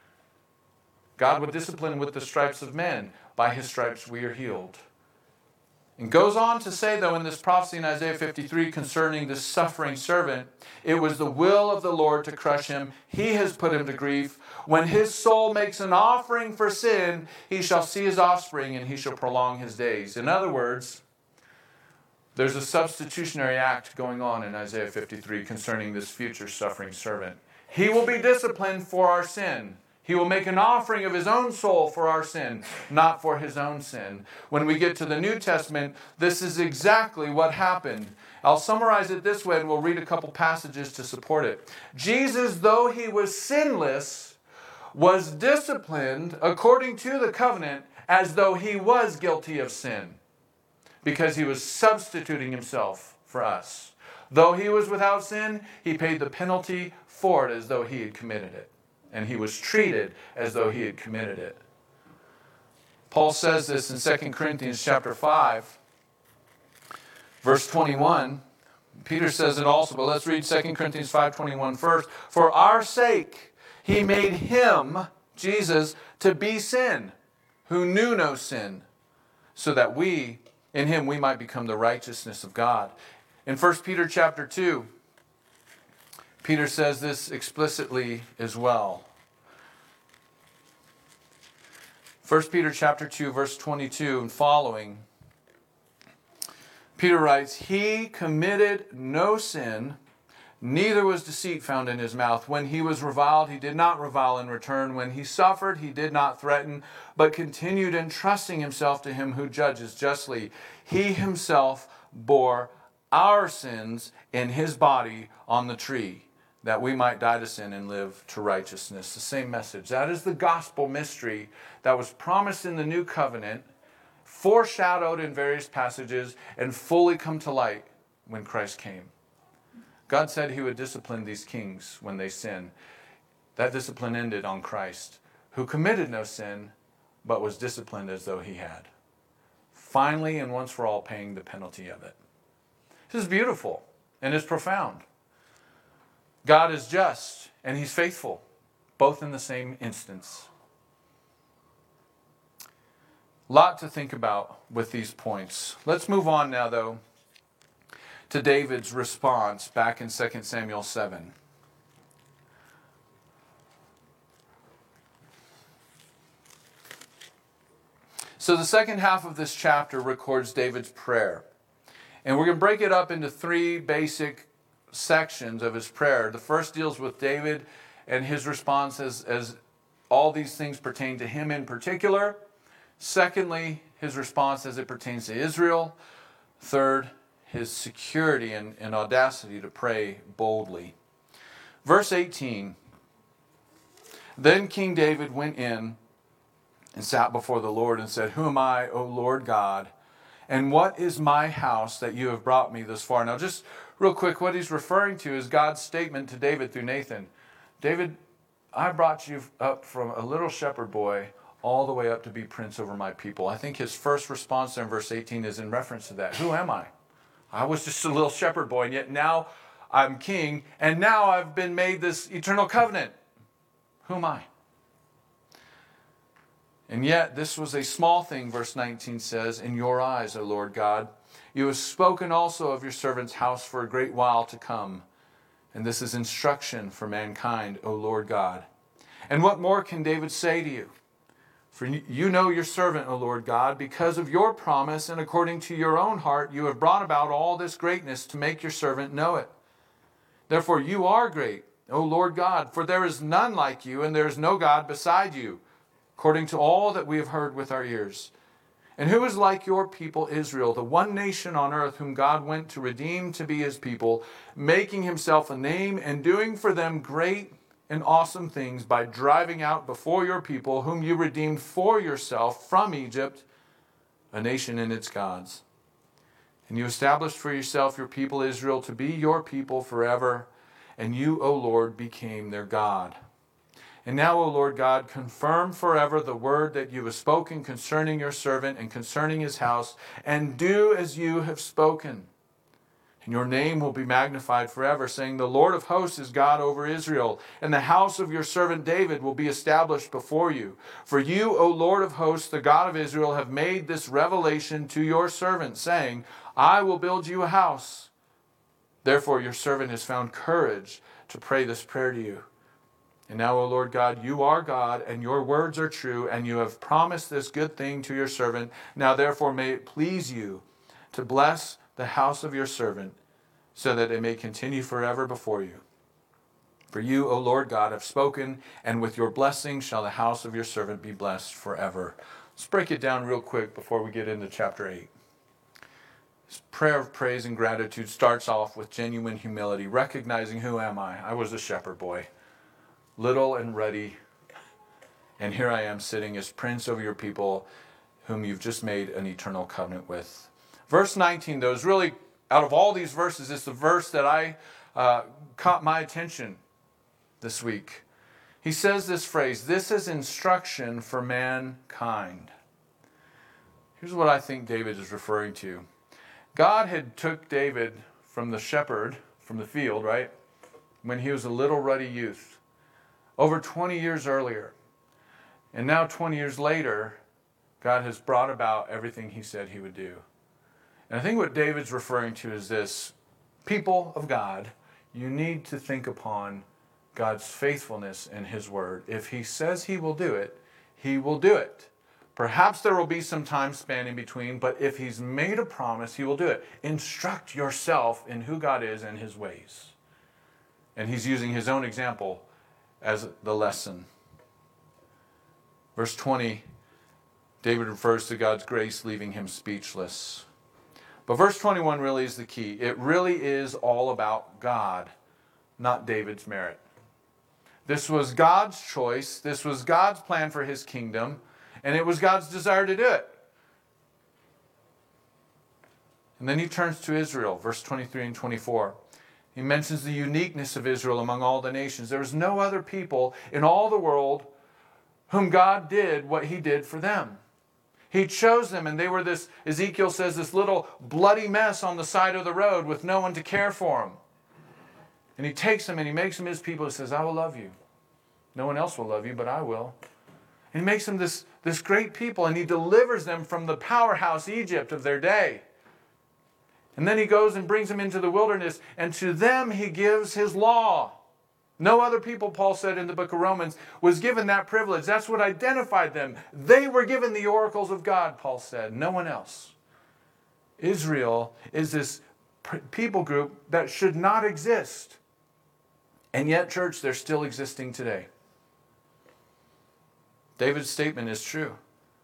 [SPEAKER 2] God would discipline with the stripes of men. By his stripes we are healed. And goes on to say, though, in this prophecy in Isaiah 53 concerning this suffering servant, it was the will of the Lord to crush him. He has put him to grief. When his soul makes an offering for sin, he shall see his offspring and he shall prolong his days. In other words, there's a substitutionary act going on in Isaiah 53 concerning this future suffering servant. He will be disciplined for our sin. He will make an offering of his own soul for our sin, not for his own sin. When we get to the New Testament, this is exactly what happened. I'll summarize it this way, and we'll read a couple passages to support it. Jesus, though he was sinless, was disciplined according to the covenant as though he was guilty of sin, because he was substituting himself for us. Though he was without sin, he paid the penalty for it as though he had committed it. And he was treated as though he had committed it. Paul says this in 2 Corinthians chapter 5, verse 21. Peter says it also, but let's read 2 Corinthians 5:21 first. For our sake he made him, Jesus, to be sin, who knew no sin, so that in him we might become the righteousness of God. In 1 Peter chapter 2, Peter says this explicitly as well. 1 Peter chapter 2, verse 22 and following. Peter writes, he committed no sin, neither was deceit found in his mouth. When he was reviled, he did not revile in return. When he suffered, he did not threaten, but continued entrusting himself to him who judges justly. He himself bore our sins in his body on the tree, that we might die to sin and live to righteousness. The same message. That is the gospel mystery that was promised in the new covenant, foreshadowed in various passages, and fully come to light when Christ came. God said he would discipline these kings when they sin. That discipline ended on Christ, who committed no sin, but was disciplined as though he had. Finally and once for all paying the penalty of it. This is beautiful and it's profound. God is just and he's faithful, both in the same instance. Lot to think about with these points. Let's move on now, though, to David's response back in 2 Samuel 7. So the second half of this chapter records David's prayer. And we're going to break it up into three basic sections of his prayer. The first deals with David and his response as all these things pertain to him in particular. Secondly, his response as it pertains to Israel. Third, his security and audacity to pray boldly. Verse 18, then King David went in and sat before the Lord and said, who am I, O Lord God, and what is my house that you have brought me this far? Now just real quick, what he's referring to is God's statement to David through Nathan. David, I brought you up from a little shepherd boy all the way up to be prince over my people. I think his first response there in verse 18 is in reference to that. Who am I? I was just a little shepherd boy, and yet now I'm king, and now I've been made this eternal covenant. Who am I? And yet this was a small thing, verse 19 says, in your eyes, O Lord God. You have spoken also of your servant's house for a great while to come. And this is instruction for mankind, O Lord God. And what more can David say to you? For you know your servant, O Lord God, because of your promise and according to your own heart, you have brought about all this greatness to make your servant know it. Therefore you are great, O Lord God, for there is none like you, and there is no God beside you, according to all that we have heard with our ears. And who is like your people Israel, the one nation on earth whom God went to redeem to be his people, making himself a name and doing for them great and awesome things by driving out before your people, whom you redeemed for yourself from Egypt, a nation and its gods. And you established for yourself your people Israel to be your people forever, and you, O Lord, became their God. And now, O Lord God, confirm forever the word that you have spoken concerning your servant and concerning his house, and do as you have spoken. And your name will be magnified forever, saying, the Lord of hosts is God over Israel, and the house of your servant David will be established before you. For you, O Lord of hosts, the God of Israel, have made this revelation to your servant, saying, I will build you a house. Therefore your servant has found courage to pray this prayer to you. And now, O Lord God, you are God, and your words are true, and you have promised this good thing to your servant. Now, therefore, may it please you to bless the house of your servant, so that it may continue forever before you. For you, O Lord God, have spoken, and with your blessing shall the house of your servant be blessed forever. Let's break it down real quick before we get into chapter 8. This prayer of praise and gratitude starts off with genuine humility, recognizing who am I? I was a shepherd boy. Little and ruddy, and here I am sitting as prince over your people, whom you've just made an eternal covenant with. Verse 19, though, is really, out of all these verses, it's the verse that I caught my attention this week. He says this phrase, this is instruction for mankind. Here's what I think David is referring to. God had took David from the shepherd, from the field, right, when he was a little ruddy youth, over 20 years earlier. And now 20 years later, God has brought about everything he said he would do. And I think what David's referring to is this. People of God, you need to think upon God's faithfulness in his word. If he says he will do it, he will do it. Perhaps there will be some time span in between, but if he's made a promise, he will do it. Instruct yourself in who God is and his ways. And he's using his own example as the lesson. Verse 20, David refers to God's grace leaving him speechless. But verse 21 really is the key. It really is all about God, not David's merit. This was God's choice. This was God's plan for his kingdom, and it was God's desire to do it. And then he turns to Israel, verse 23 and 24. He mentions the uniqueness of Israel among all the nations. There was no other people in all the world whom God did what he did for them. He chose them, and they were this, Ezekiel says, this little bloody mess on the side of the road with no one to care for them. And he takes them and he makes them his people. He says, I will love you. No one else will love you, but I will. And he makes them this great people, and he delivers them from the powerhouse Egypt of their day. And then he goes and brings them into the wilderness, and to them he gives his law. No other people, Paul said in the book of Romans, was given that privilege. That's what identified them. They were given the oracles of God, Paul said. No one else. Israel is this people group that should not exist. And yet, church, they're still existing today. David's statement is true.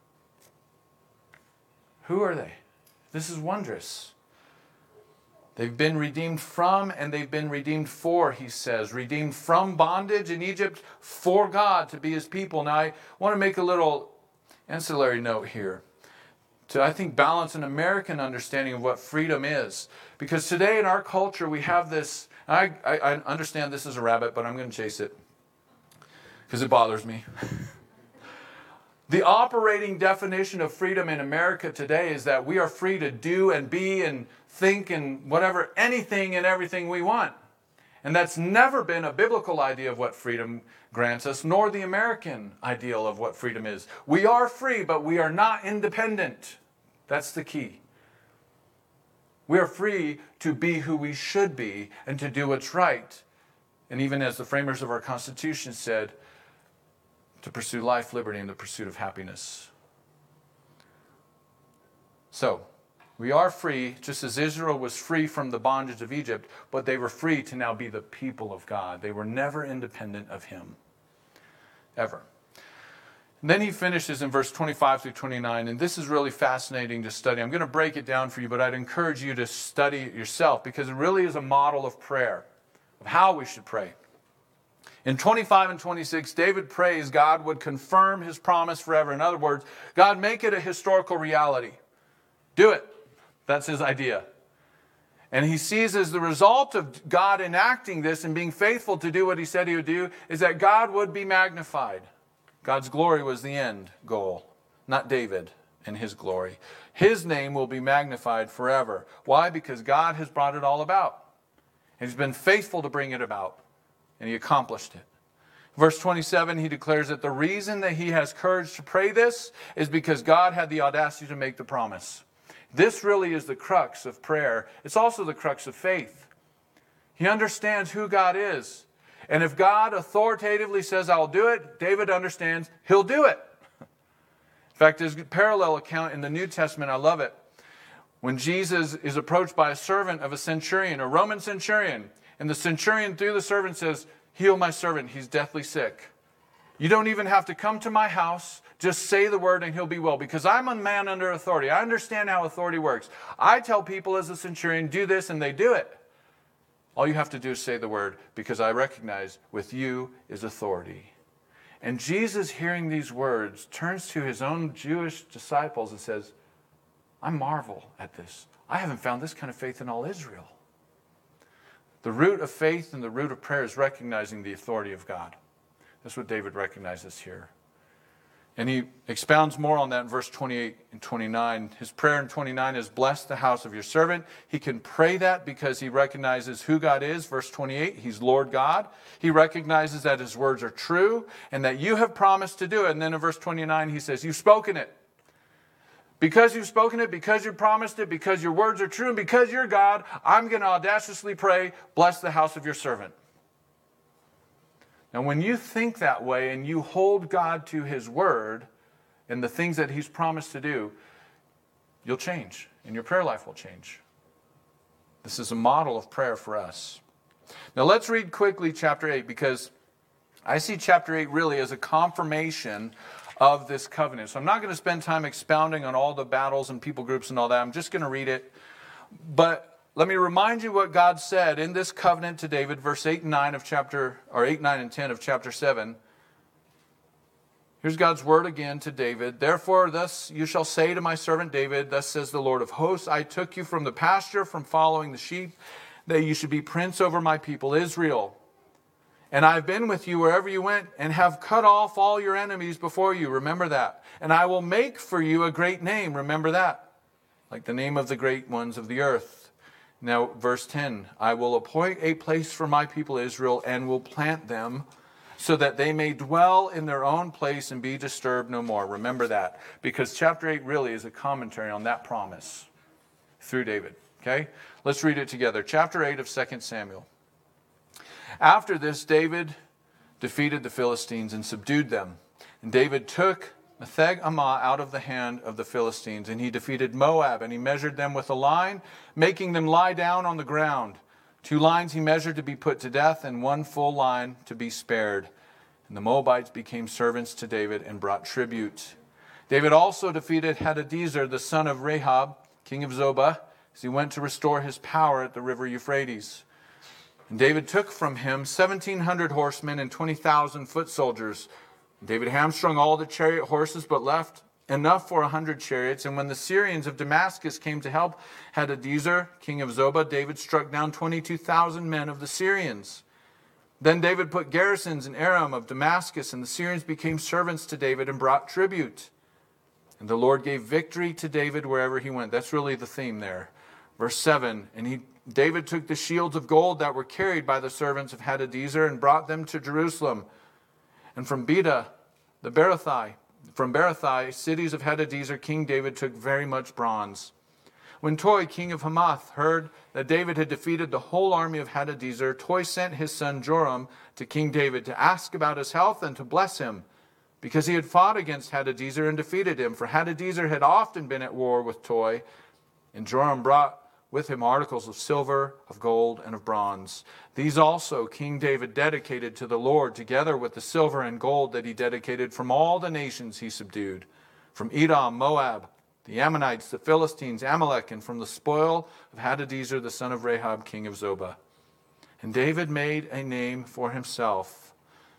[SPEAKER 2] Who are they? This is wondrous. They've been redeemed from and they've been redeemed for, he says. Redeemed from bondage in Egypt for God to be his people. Now, I want to make a little ancillary note here to, I think, balance an American understanding of what freedom is. Because today in our culture we have this, I understand this is a rabbit, but I'm going to chase it because it bothers me. The operating definition of freedom in America today is that we are free to do and be and think and whatever, anything and everything we want. And that's never been a biblical idea of what freedom grants us, nor the American ideal of what freedom is. We are free, but we are not independent. That's the key. We are free to be who we should be and to do what's right. And even as the framers of our Constitution said, to pursue life, liberty, and the pursuit of happiness. So, we are free, just as Israel was free from the bondage of Egypt, but they were free to now be the people of God. They were never independent of him. Ever. And then he finishes in verse 25 through 29, and this is really fascinating to study. I'm going to break it down for you, but I'd encourage you to study it yourself, because it really is a model of prayer, of how we should pray. In 25 and 26, David prays God would confirm his promise forever. In other words, God, make it a historical reality. Do it. That's his idea. And he sees as the result of God enacting this and being faithful to do what he said he would do, is that God would be magnified. God's glory was the end goal, not David and his glory. His name will be magnified forever. Why? Because God has brought it all about. And he's been faithful to bring it about. And he accomplished it. Verse 27, he declares that the reason that he has courage to pray this is because God had the audacity to make the promise. This really is the crux of prayer. It's also the crux of faith. He understands who God is. And if God authoritatively says, I'll do it, David understands he'll do it. In fact, there's a parallel account in the New Testament. I love it. When Jesus is approached by a servant of a centurion, a Roman centurion, and the centurion through the servant says, heal my servant, he's deathly sick. You don't even have to come to my house. Just say the word and he'll be well. Because I'm a man under authority. I understand how authority works. I tell people as a centurion, do this, and they do it. All you have to do is say the word, because I recognize with you is authority. And Jesus, hearing these words, turns to his own Jewish disciples and says, I marvel at this. I haven't found this kind of faith in all Israel. The root of faith and the root of prayer is recognizing the authority of God. That's what David recognizes here. And he expounds more on that in verse 28 and 29. His prayer in 29 is, bless the house of your servant. He can pray that because he recognizes who God is. Verse 28, he's Lord God. He recognizes that his words are true and that you have promised to do it. And then in verse 29, he says, you've spoken it. Because you've spoken it, because you promised it, because your words are true, and because you're God, I'm going to audaciously pray, bless the house of your servant. Now, when you think that way and you hold God to his word and the things that he's promised to do, you'll change, and your prayer life will change. This is a model of prayer for us. Now, let's read quickly chapter 8, because I see chapter 8 really as a confirmation of this covenant. So I'm not going to spend time expounding on all the battles and people groups and all that. I'm just going to read it. But let me remind you what God said in this covenant to David, verse 8 and 9 of chapter, or 8, 9, and 10 of chapter 7. Here's God's word again to David. Therefore, thus you shall say to my servant David, thus says the Lord of hosts, I took you from the pasture, from following the sheep, that you should be prince over my people Israel. And I've been with you wherever you went, and have cut off all your enemies before you. Remember that. And I will make for you a great name. Remember that. Like the name of the great ones of the earth. Now, verse 10. I will appoint a place for my people Israel, and will plant them, so that they may dwell in their own place and be disturbed no more. Remember that. Because chapter 8 really is a commentary on that promise through David. Okay? Let's read it together. Chapter 8 of 2 Samuel. After this, David defeated the Philistines and subdued them. And David took Metheg-Ammah out of the hand of the Philistines, and he defeated Moab, and he measured them with a line, making them lie down on the ground. 2 lines he measured to be put to death, and 1 full line to be spared. And the Moabites became servants to David and brought tribute. David also defeated Hadadezer, the son of Rehob, king of Zobah, as he went to restore his power at the river Euphrates. And David took from him 1,700 horsemen and 20,000 foot soldiers. David hamstrung all the chariot horses, but left enough for 100 chariots. And when the Syrians of Damascus came to help Hadadezer, king of Zobah, David struck down 22,000 men of the Syrians. Then David put garrisons in Aram of Damascus, and the Syrians became servants to David and brought tribute. And the Lord gave victory to David wherever he went. That's really the theme there. Verse 7, and David took the shields of gold that were carried by the servants of Hadadezer and brought them to Jerusalem. And from Beta, from Berothai, cities of Hadadezer, King David took very much bronze. When Toi, king of Hamath, heard that David had defeated the whole army of Hadadezer, Toi sent his son Joram to King David to ask about his health and to bless him, because he had fought against Hadadezer and defeated him. For Hadadezer had often been at war with Toi, and Joram brought with him articles of silver, of gold, and of bronze. These also King David dedicated to the Lord, together with the silver and gold that he dedicated from all the nations he subdued, from Edom, Moab, the Ammonites, the Philistines, Amalek, and from the spoil of Hadadezer, the son of Rehob, king of Zobah. And David made a name for himself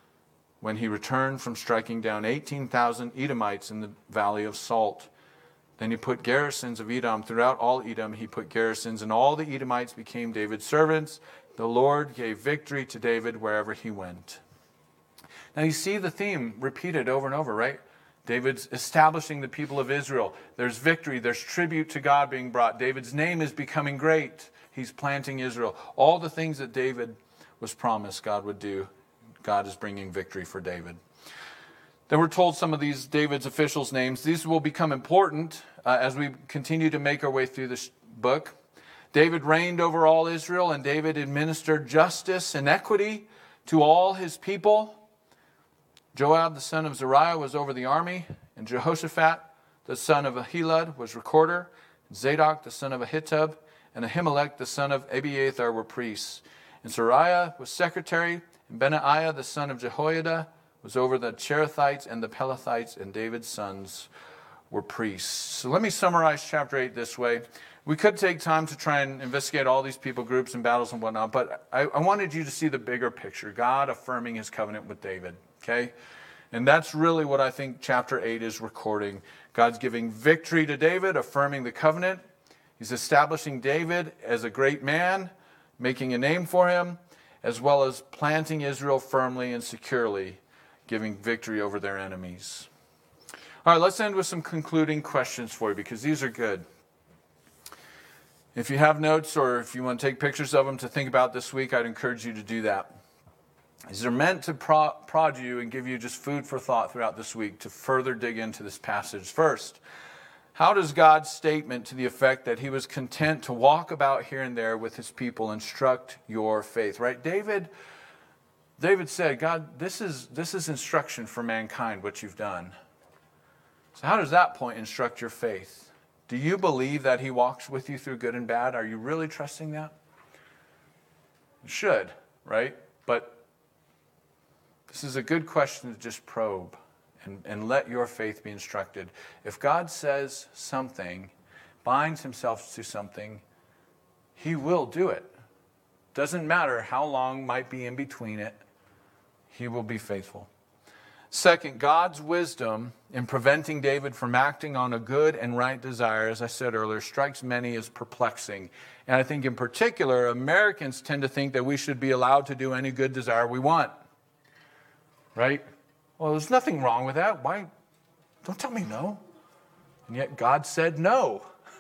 [SPEAKER 2] when he returned from striking down 18,000 Edomites in the valley of Salt. Then he put garrisons of Edom throughout all Edom. He put garrisons, and all the Edomites became David's servants. The Lord gave victory to David wherever he went. Now you see the theme repeated over and over, right? David's establishing the people of Israel. There's victory. There's tribute to God being brought. David's name is becoming great. He's planting Israel. All the things that David was promised God would do, God is bringing victory for David. Then we're told some of these David's officials' names. These will become important as we continue to make our way through this book. David reigned over all Israel, and David administered justice and equity to all his people. Joab, the son of Zeruiah, was over the army, and Jehoshaphat, the son of Ahilud, was recorder. Zadok, the son of Ahitub, and Ahimelech, the son of Abiathar, were priests. And Zeruiah was secretary, and Benaiah, the son of Jehoiada, was over the Cherethites and the Pelethites, and David's sons were priests. So let me summarize chapter 8 this way. We could take time to try and investigate all these people groups and battles and whatnot, but I wanted you to see the bigger picture, God affirming his covenant with David, okay? And that's really what I think chapter 8 is recording. God's giving victory to David, affirming the covenant. He's establishing David as a great man, making a name for him, as well as planting Israel firmly and securely, giving victory over their enemies. All right, let's end with some concluding questions for you, because these are good. If you have notes or if you want to take pictures of them to think about this week, I'd encourage you to do that. These are meant to prod you and give you just food for thought throughout this week to further dig into this passage. First, how does God's statement to the effect that he was content to walk about here and there with his people instruct your faith, right? David said, God, this is instruction for mankind, what you've done. So how does that point instruct your faith? Do you believe that he walks with you through good and bad? Are you really trusting that? You should, right? But this is a good question to just probe and let your faith be instructed. If God says something, binds himself to something, he will do it. Doesn't matter how long might be in between it. He will be faithful. Second, God's wisdom in preventing David from acting on a good and right desire, as I said earlier, strikes many as perplexing. And I think in particular, Americans tend to think that we should be allowed to do any good desire we want. Right? Well, there's nothing wrong with that. Why? Don't tell me no. And yet God said no.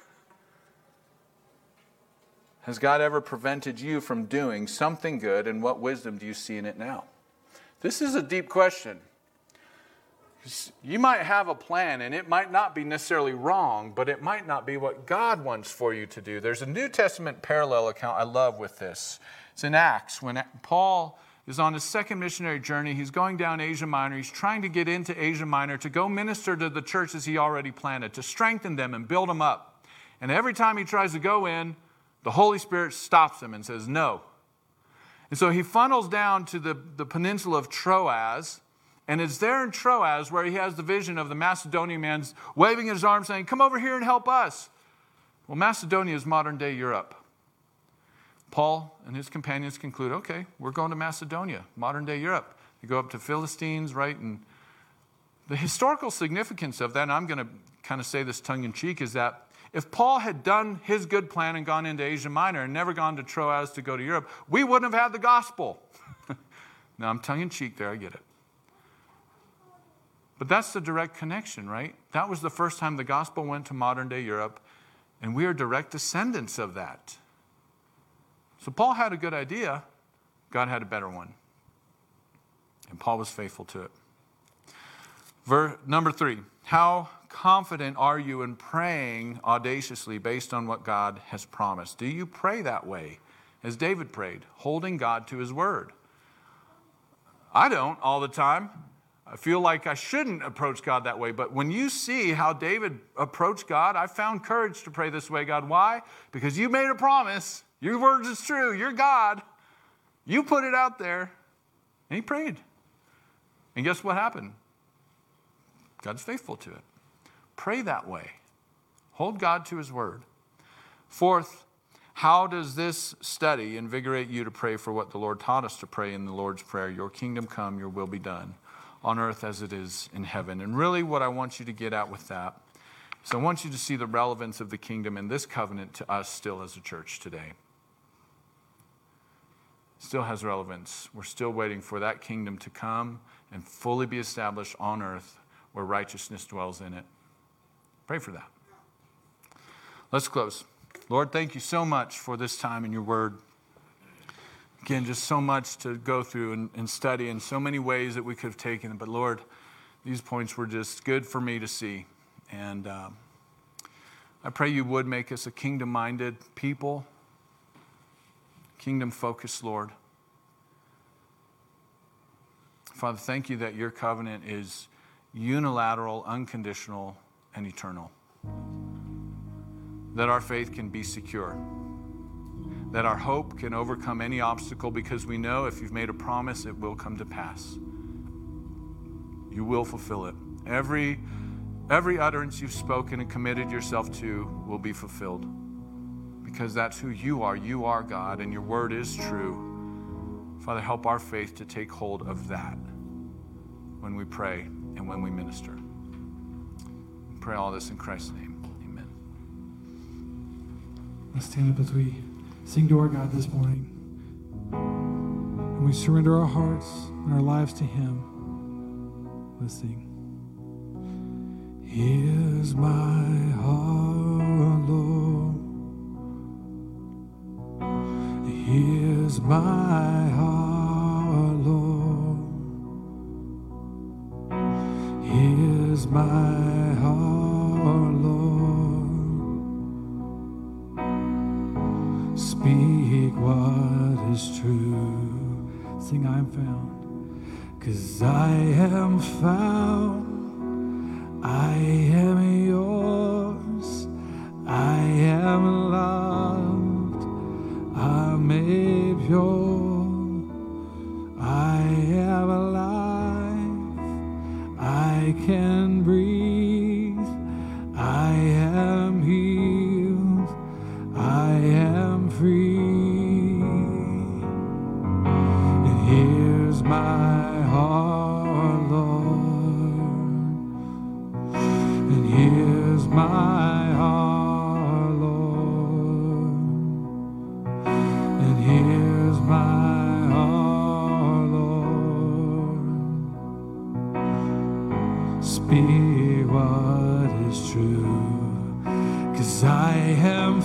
[SPEAKER 2] Has God ever prevented you from doing something good, and what wisdom do you see in it now? This is a deep question. You might have a plan, and it might not be necessarily wrong, but it might not be what God wants for you to do. There's a New Testament parallel account I love with this. It's in Acts, when Paul is on his second missionary journey. He's going down Asia Minor. He's trying to get into Asia Minor to go minister to the churches he already planted, to strengthen them and build them up. And every time he tries to go in, the Holy Spirit stops him and says, no, And so he funnels down to the peninsula of Troas, and it's there in Troas where he has the vision of the Macedonian man waving his arm saying, come over here and help us. Well, Macedonia is modern-day Europe. Paul and his companions conclude, okay, we're going to Macedonia, modern-day Europe. They go up to Philistines, right? And the historical significance of that, and I'm going to kind of say this tongue-in-cheek, is that if Paul had done his good plan and gone into Asia Minor and never gone to Troas to go to Europe, we wouldn't have had the gospel. Now, I'm tongue-in-cheek there, I get it. But that's the direct connection, right? That was the first time the gospel went to modern-day Europe, and we are direct descendants of that. So Paul had a good idea. God had a better one. And Paul was faithful to it. Number 3, how confident are you in praying audaciously based on what God has promised? Do you pray that way, as David prayed, holding God to his word? I don't all the time. I feel like I shouldn't approach God that way. But when you see how David approached God, I found courage to pray this way, God. Why? Because you made a promise. Your word is true. You're God. You put it out there. And he prayed. And guess what happened? God's faithful to it. Pray that way. Hold God to his word. 4th, how does this study invigorate you to pray for what the Lord taught us to pray in the Lord's Prayer? Your kingdom come, your will be done on earth as it is in heaven. And really what I want you to get at with that is I want you to see the relevance of the kingdom and this covenant to us still as a church today. Still has relevance. We're still waiting for that kingdom to come and fully be established on earth where righteousness dwells in it. Pray for that. Let's close. Lord, thank you so much for this time in your word. Again, just so much to go through and study in so many ways that we could have taken it. But Lord, these points were just good for me to see. And I pray you would make us a kingdom-minded people, kingdom-focused, Lord. Father, thank you that your covenant is unilateral, unconditional, and eternal. That our faith can be secure. That our hope can overcome any obstacle because we know if you've made a promise, it will come to pass. You will fulfill it. Every utterance you've spoken and committed yourself to will be fulfilled. Because that's who you are. You are God, and your word is true. Father, help our faith to take hold of that when we pray and when we minister. We pray all this in Christ's name. Amen.
[SPEAKER 1] Let's stand up as we sing to our God this morning. And we surrender our hearts and our lives to him. Let's sing. Here's my heart, Lord. Here's my heart, Lord. Here's my heart, Lord. Speak what is true. Sing, I am found. 'Cause I am found. I am yours. I am loved. I'm made pure. I am alive. I can breathe. I am healed. I am free. And here's my heart, Lord. And here's my heart, Lord. And here's my heart, Lord. Speak what is true, 'cause I am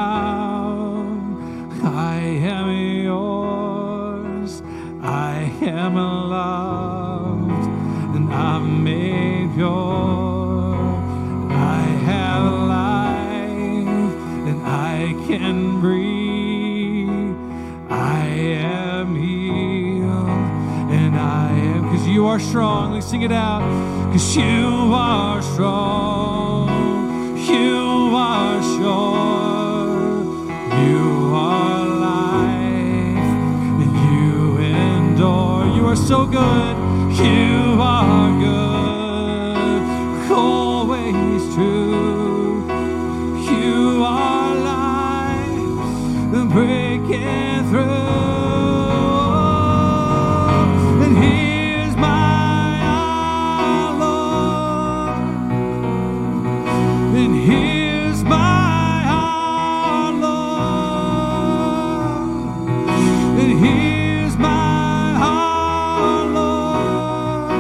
[SPEAKER 1] found. I am yours. I am loved, and I'm made pure. I have life, and I can breathe. I am healed, and I am, 'cause you are strong. Let's sing it out. 'Cause you are strong. You are sure. You are life, and you are so good. You are good, always true. You are light, breaking through. And here's my Lord. And here's my Lord. And here's my Lord.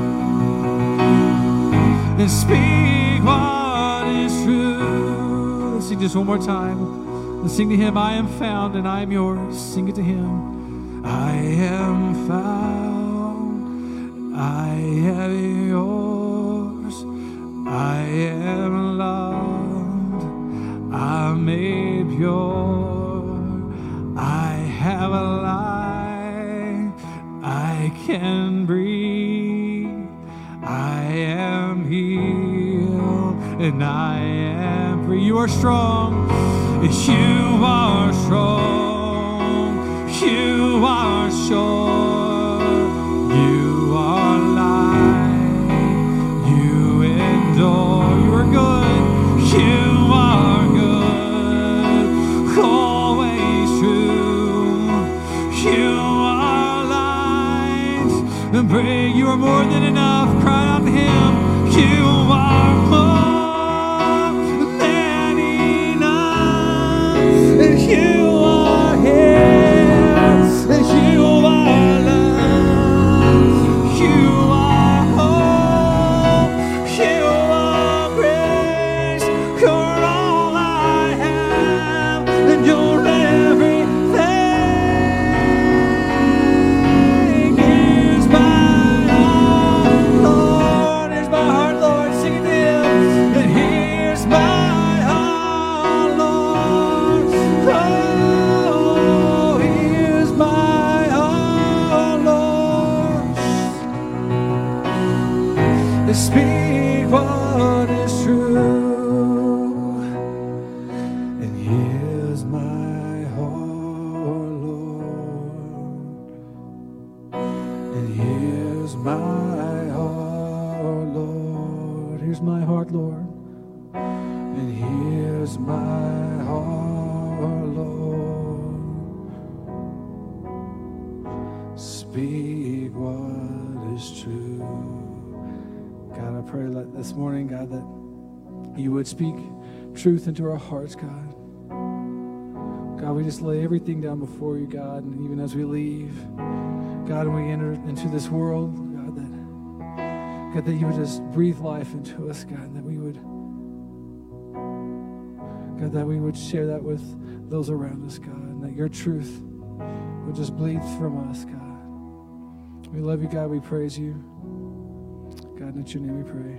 [SPEAKER 1] And speak what is true. Let's sing just one more time. Let's sing to him. I am found and I am yours. Sing it to him. I am found, I am yours. I am loved, I'm made pure. I have a life, I can breathe. I am healed and I am free. You are strong, you are strong, you are sure, you are light, you endure. You are good, you are good, always true. You are light, and pray. You are more than enough. Cry out to him. You are more than enough. And you are here, and you are love, you are hope, you are grace. You're all I have, and you're everything. Here's my heart, Lord. Here's my heart, Lord. Sing it to him. And here's my heart, Lord. Oh, here's my heart, Lord. And speak what is true. And here's my heart, Lord. And here's my heart, Lord. Here's my heart, Lord. And here's my heart, Lord. Speak what is true. God, I pray that this morning, God, that you would speak truth into our hearts, God. God, we just lay everything down before you, God, and even as we leave, God, and we enter into this world, God, that you would just breathe life into us, God, and that we would, God, that we would share that with those around us, God, and that your truth would just bleed from us, God. We love you, God. We praise you. God, in your name we pray.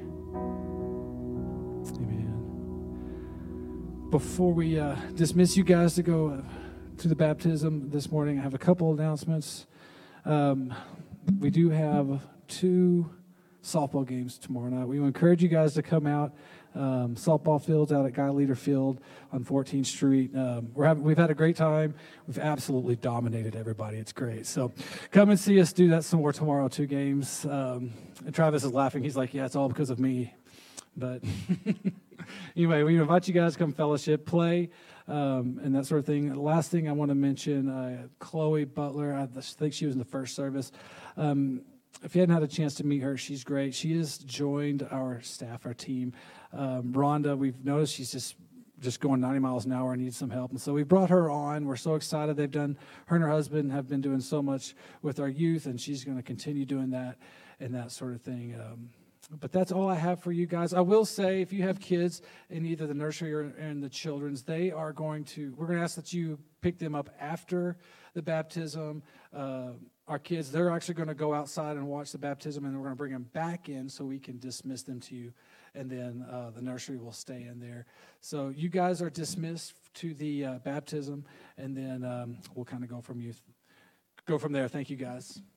[SPEAKER 1] Amen. Before we dismiss you guys to go to the baptism this morning, I have a couple announcements. We do have 2 softball games tomorrow night. We encourage you guys to come out. Softball fields out at Guy Leader Field on 14th Street. We've had a great time. We've absolutely dominated everybody. It's great. So come and see us do that some more tomorrow, 2 games. And Travis is laughing. He's like, yeah, it's all because of me. But anyway, we invite you guys to come fellowship, play, and that sort of thing. The last thing I want to mention, Chloe Butler, I think she was in the first service. If you hadn't had a chance to meet her, she's great. She has joined our staff, our team. Rhonda, we've noticed she's just going 90 miles an hour and needs some help. And so we brought her on. We're so excited. Her and her husband have been doing so much with our youth, and she's going to continue doing that and that sort of thing. But that's all I have for you guys. I will say, if you have kids in either the nursery or in the children's, we're going to ask that you pick them up after the baptism. Our kids, they're actually going to go outside and watch the baptism, and we're going to bring them back in so we can dismiss them to you. And then the nursery will stay in there. So you guys are dismissed to the baptism, and then we'll kind of go from there. Thank you, guys.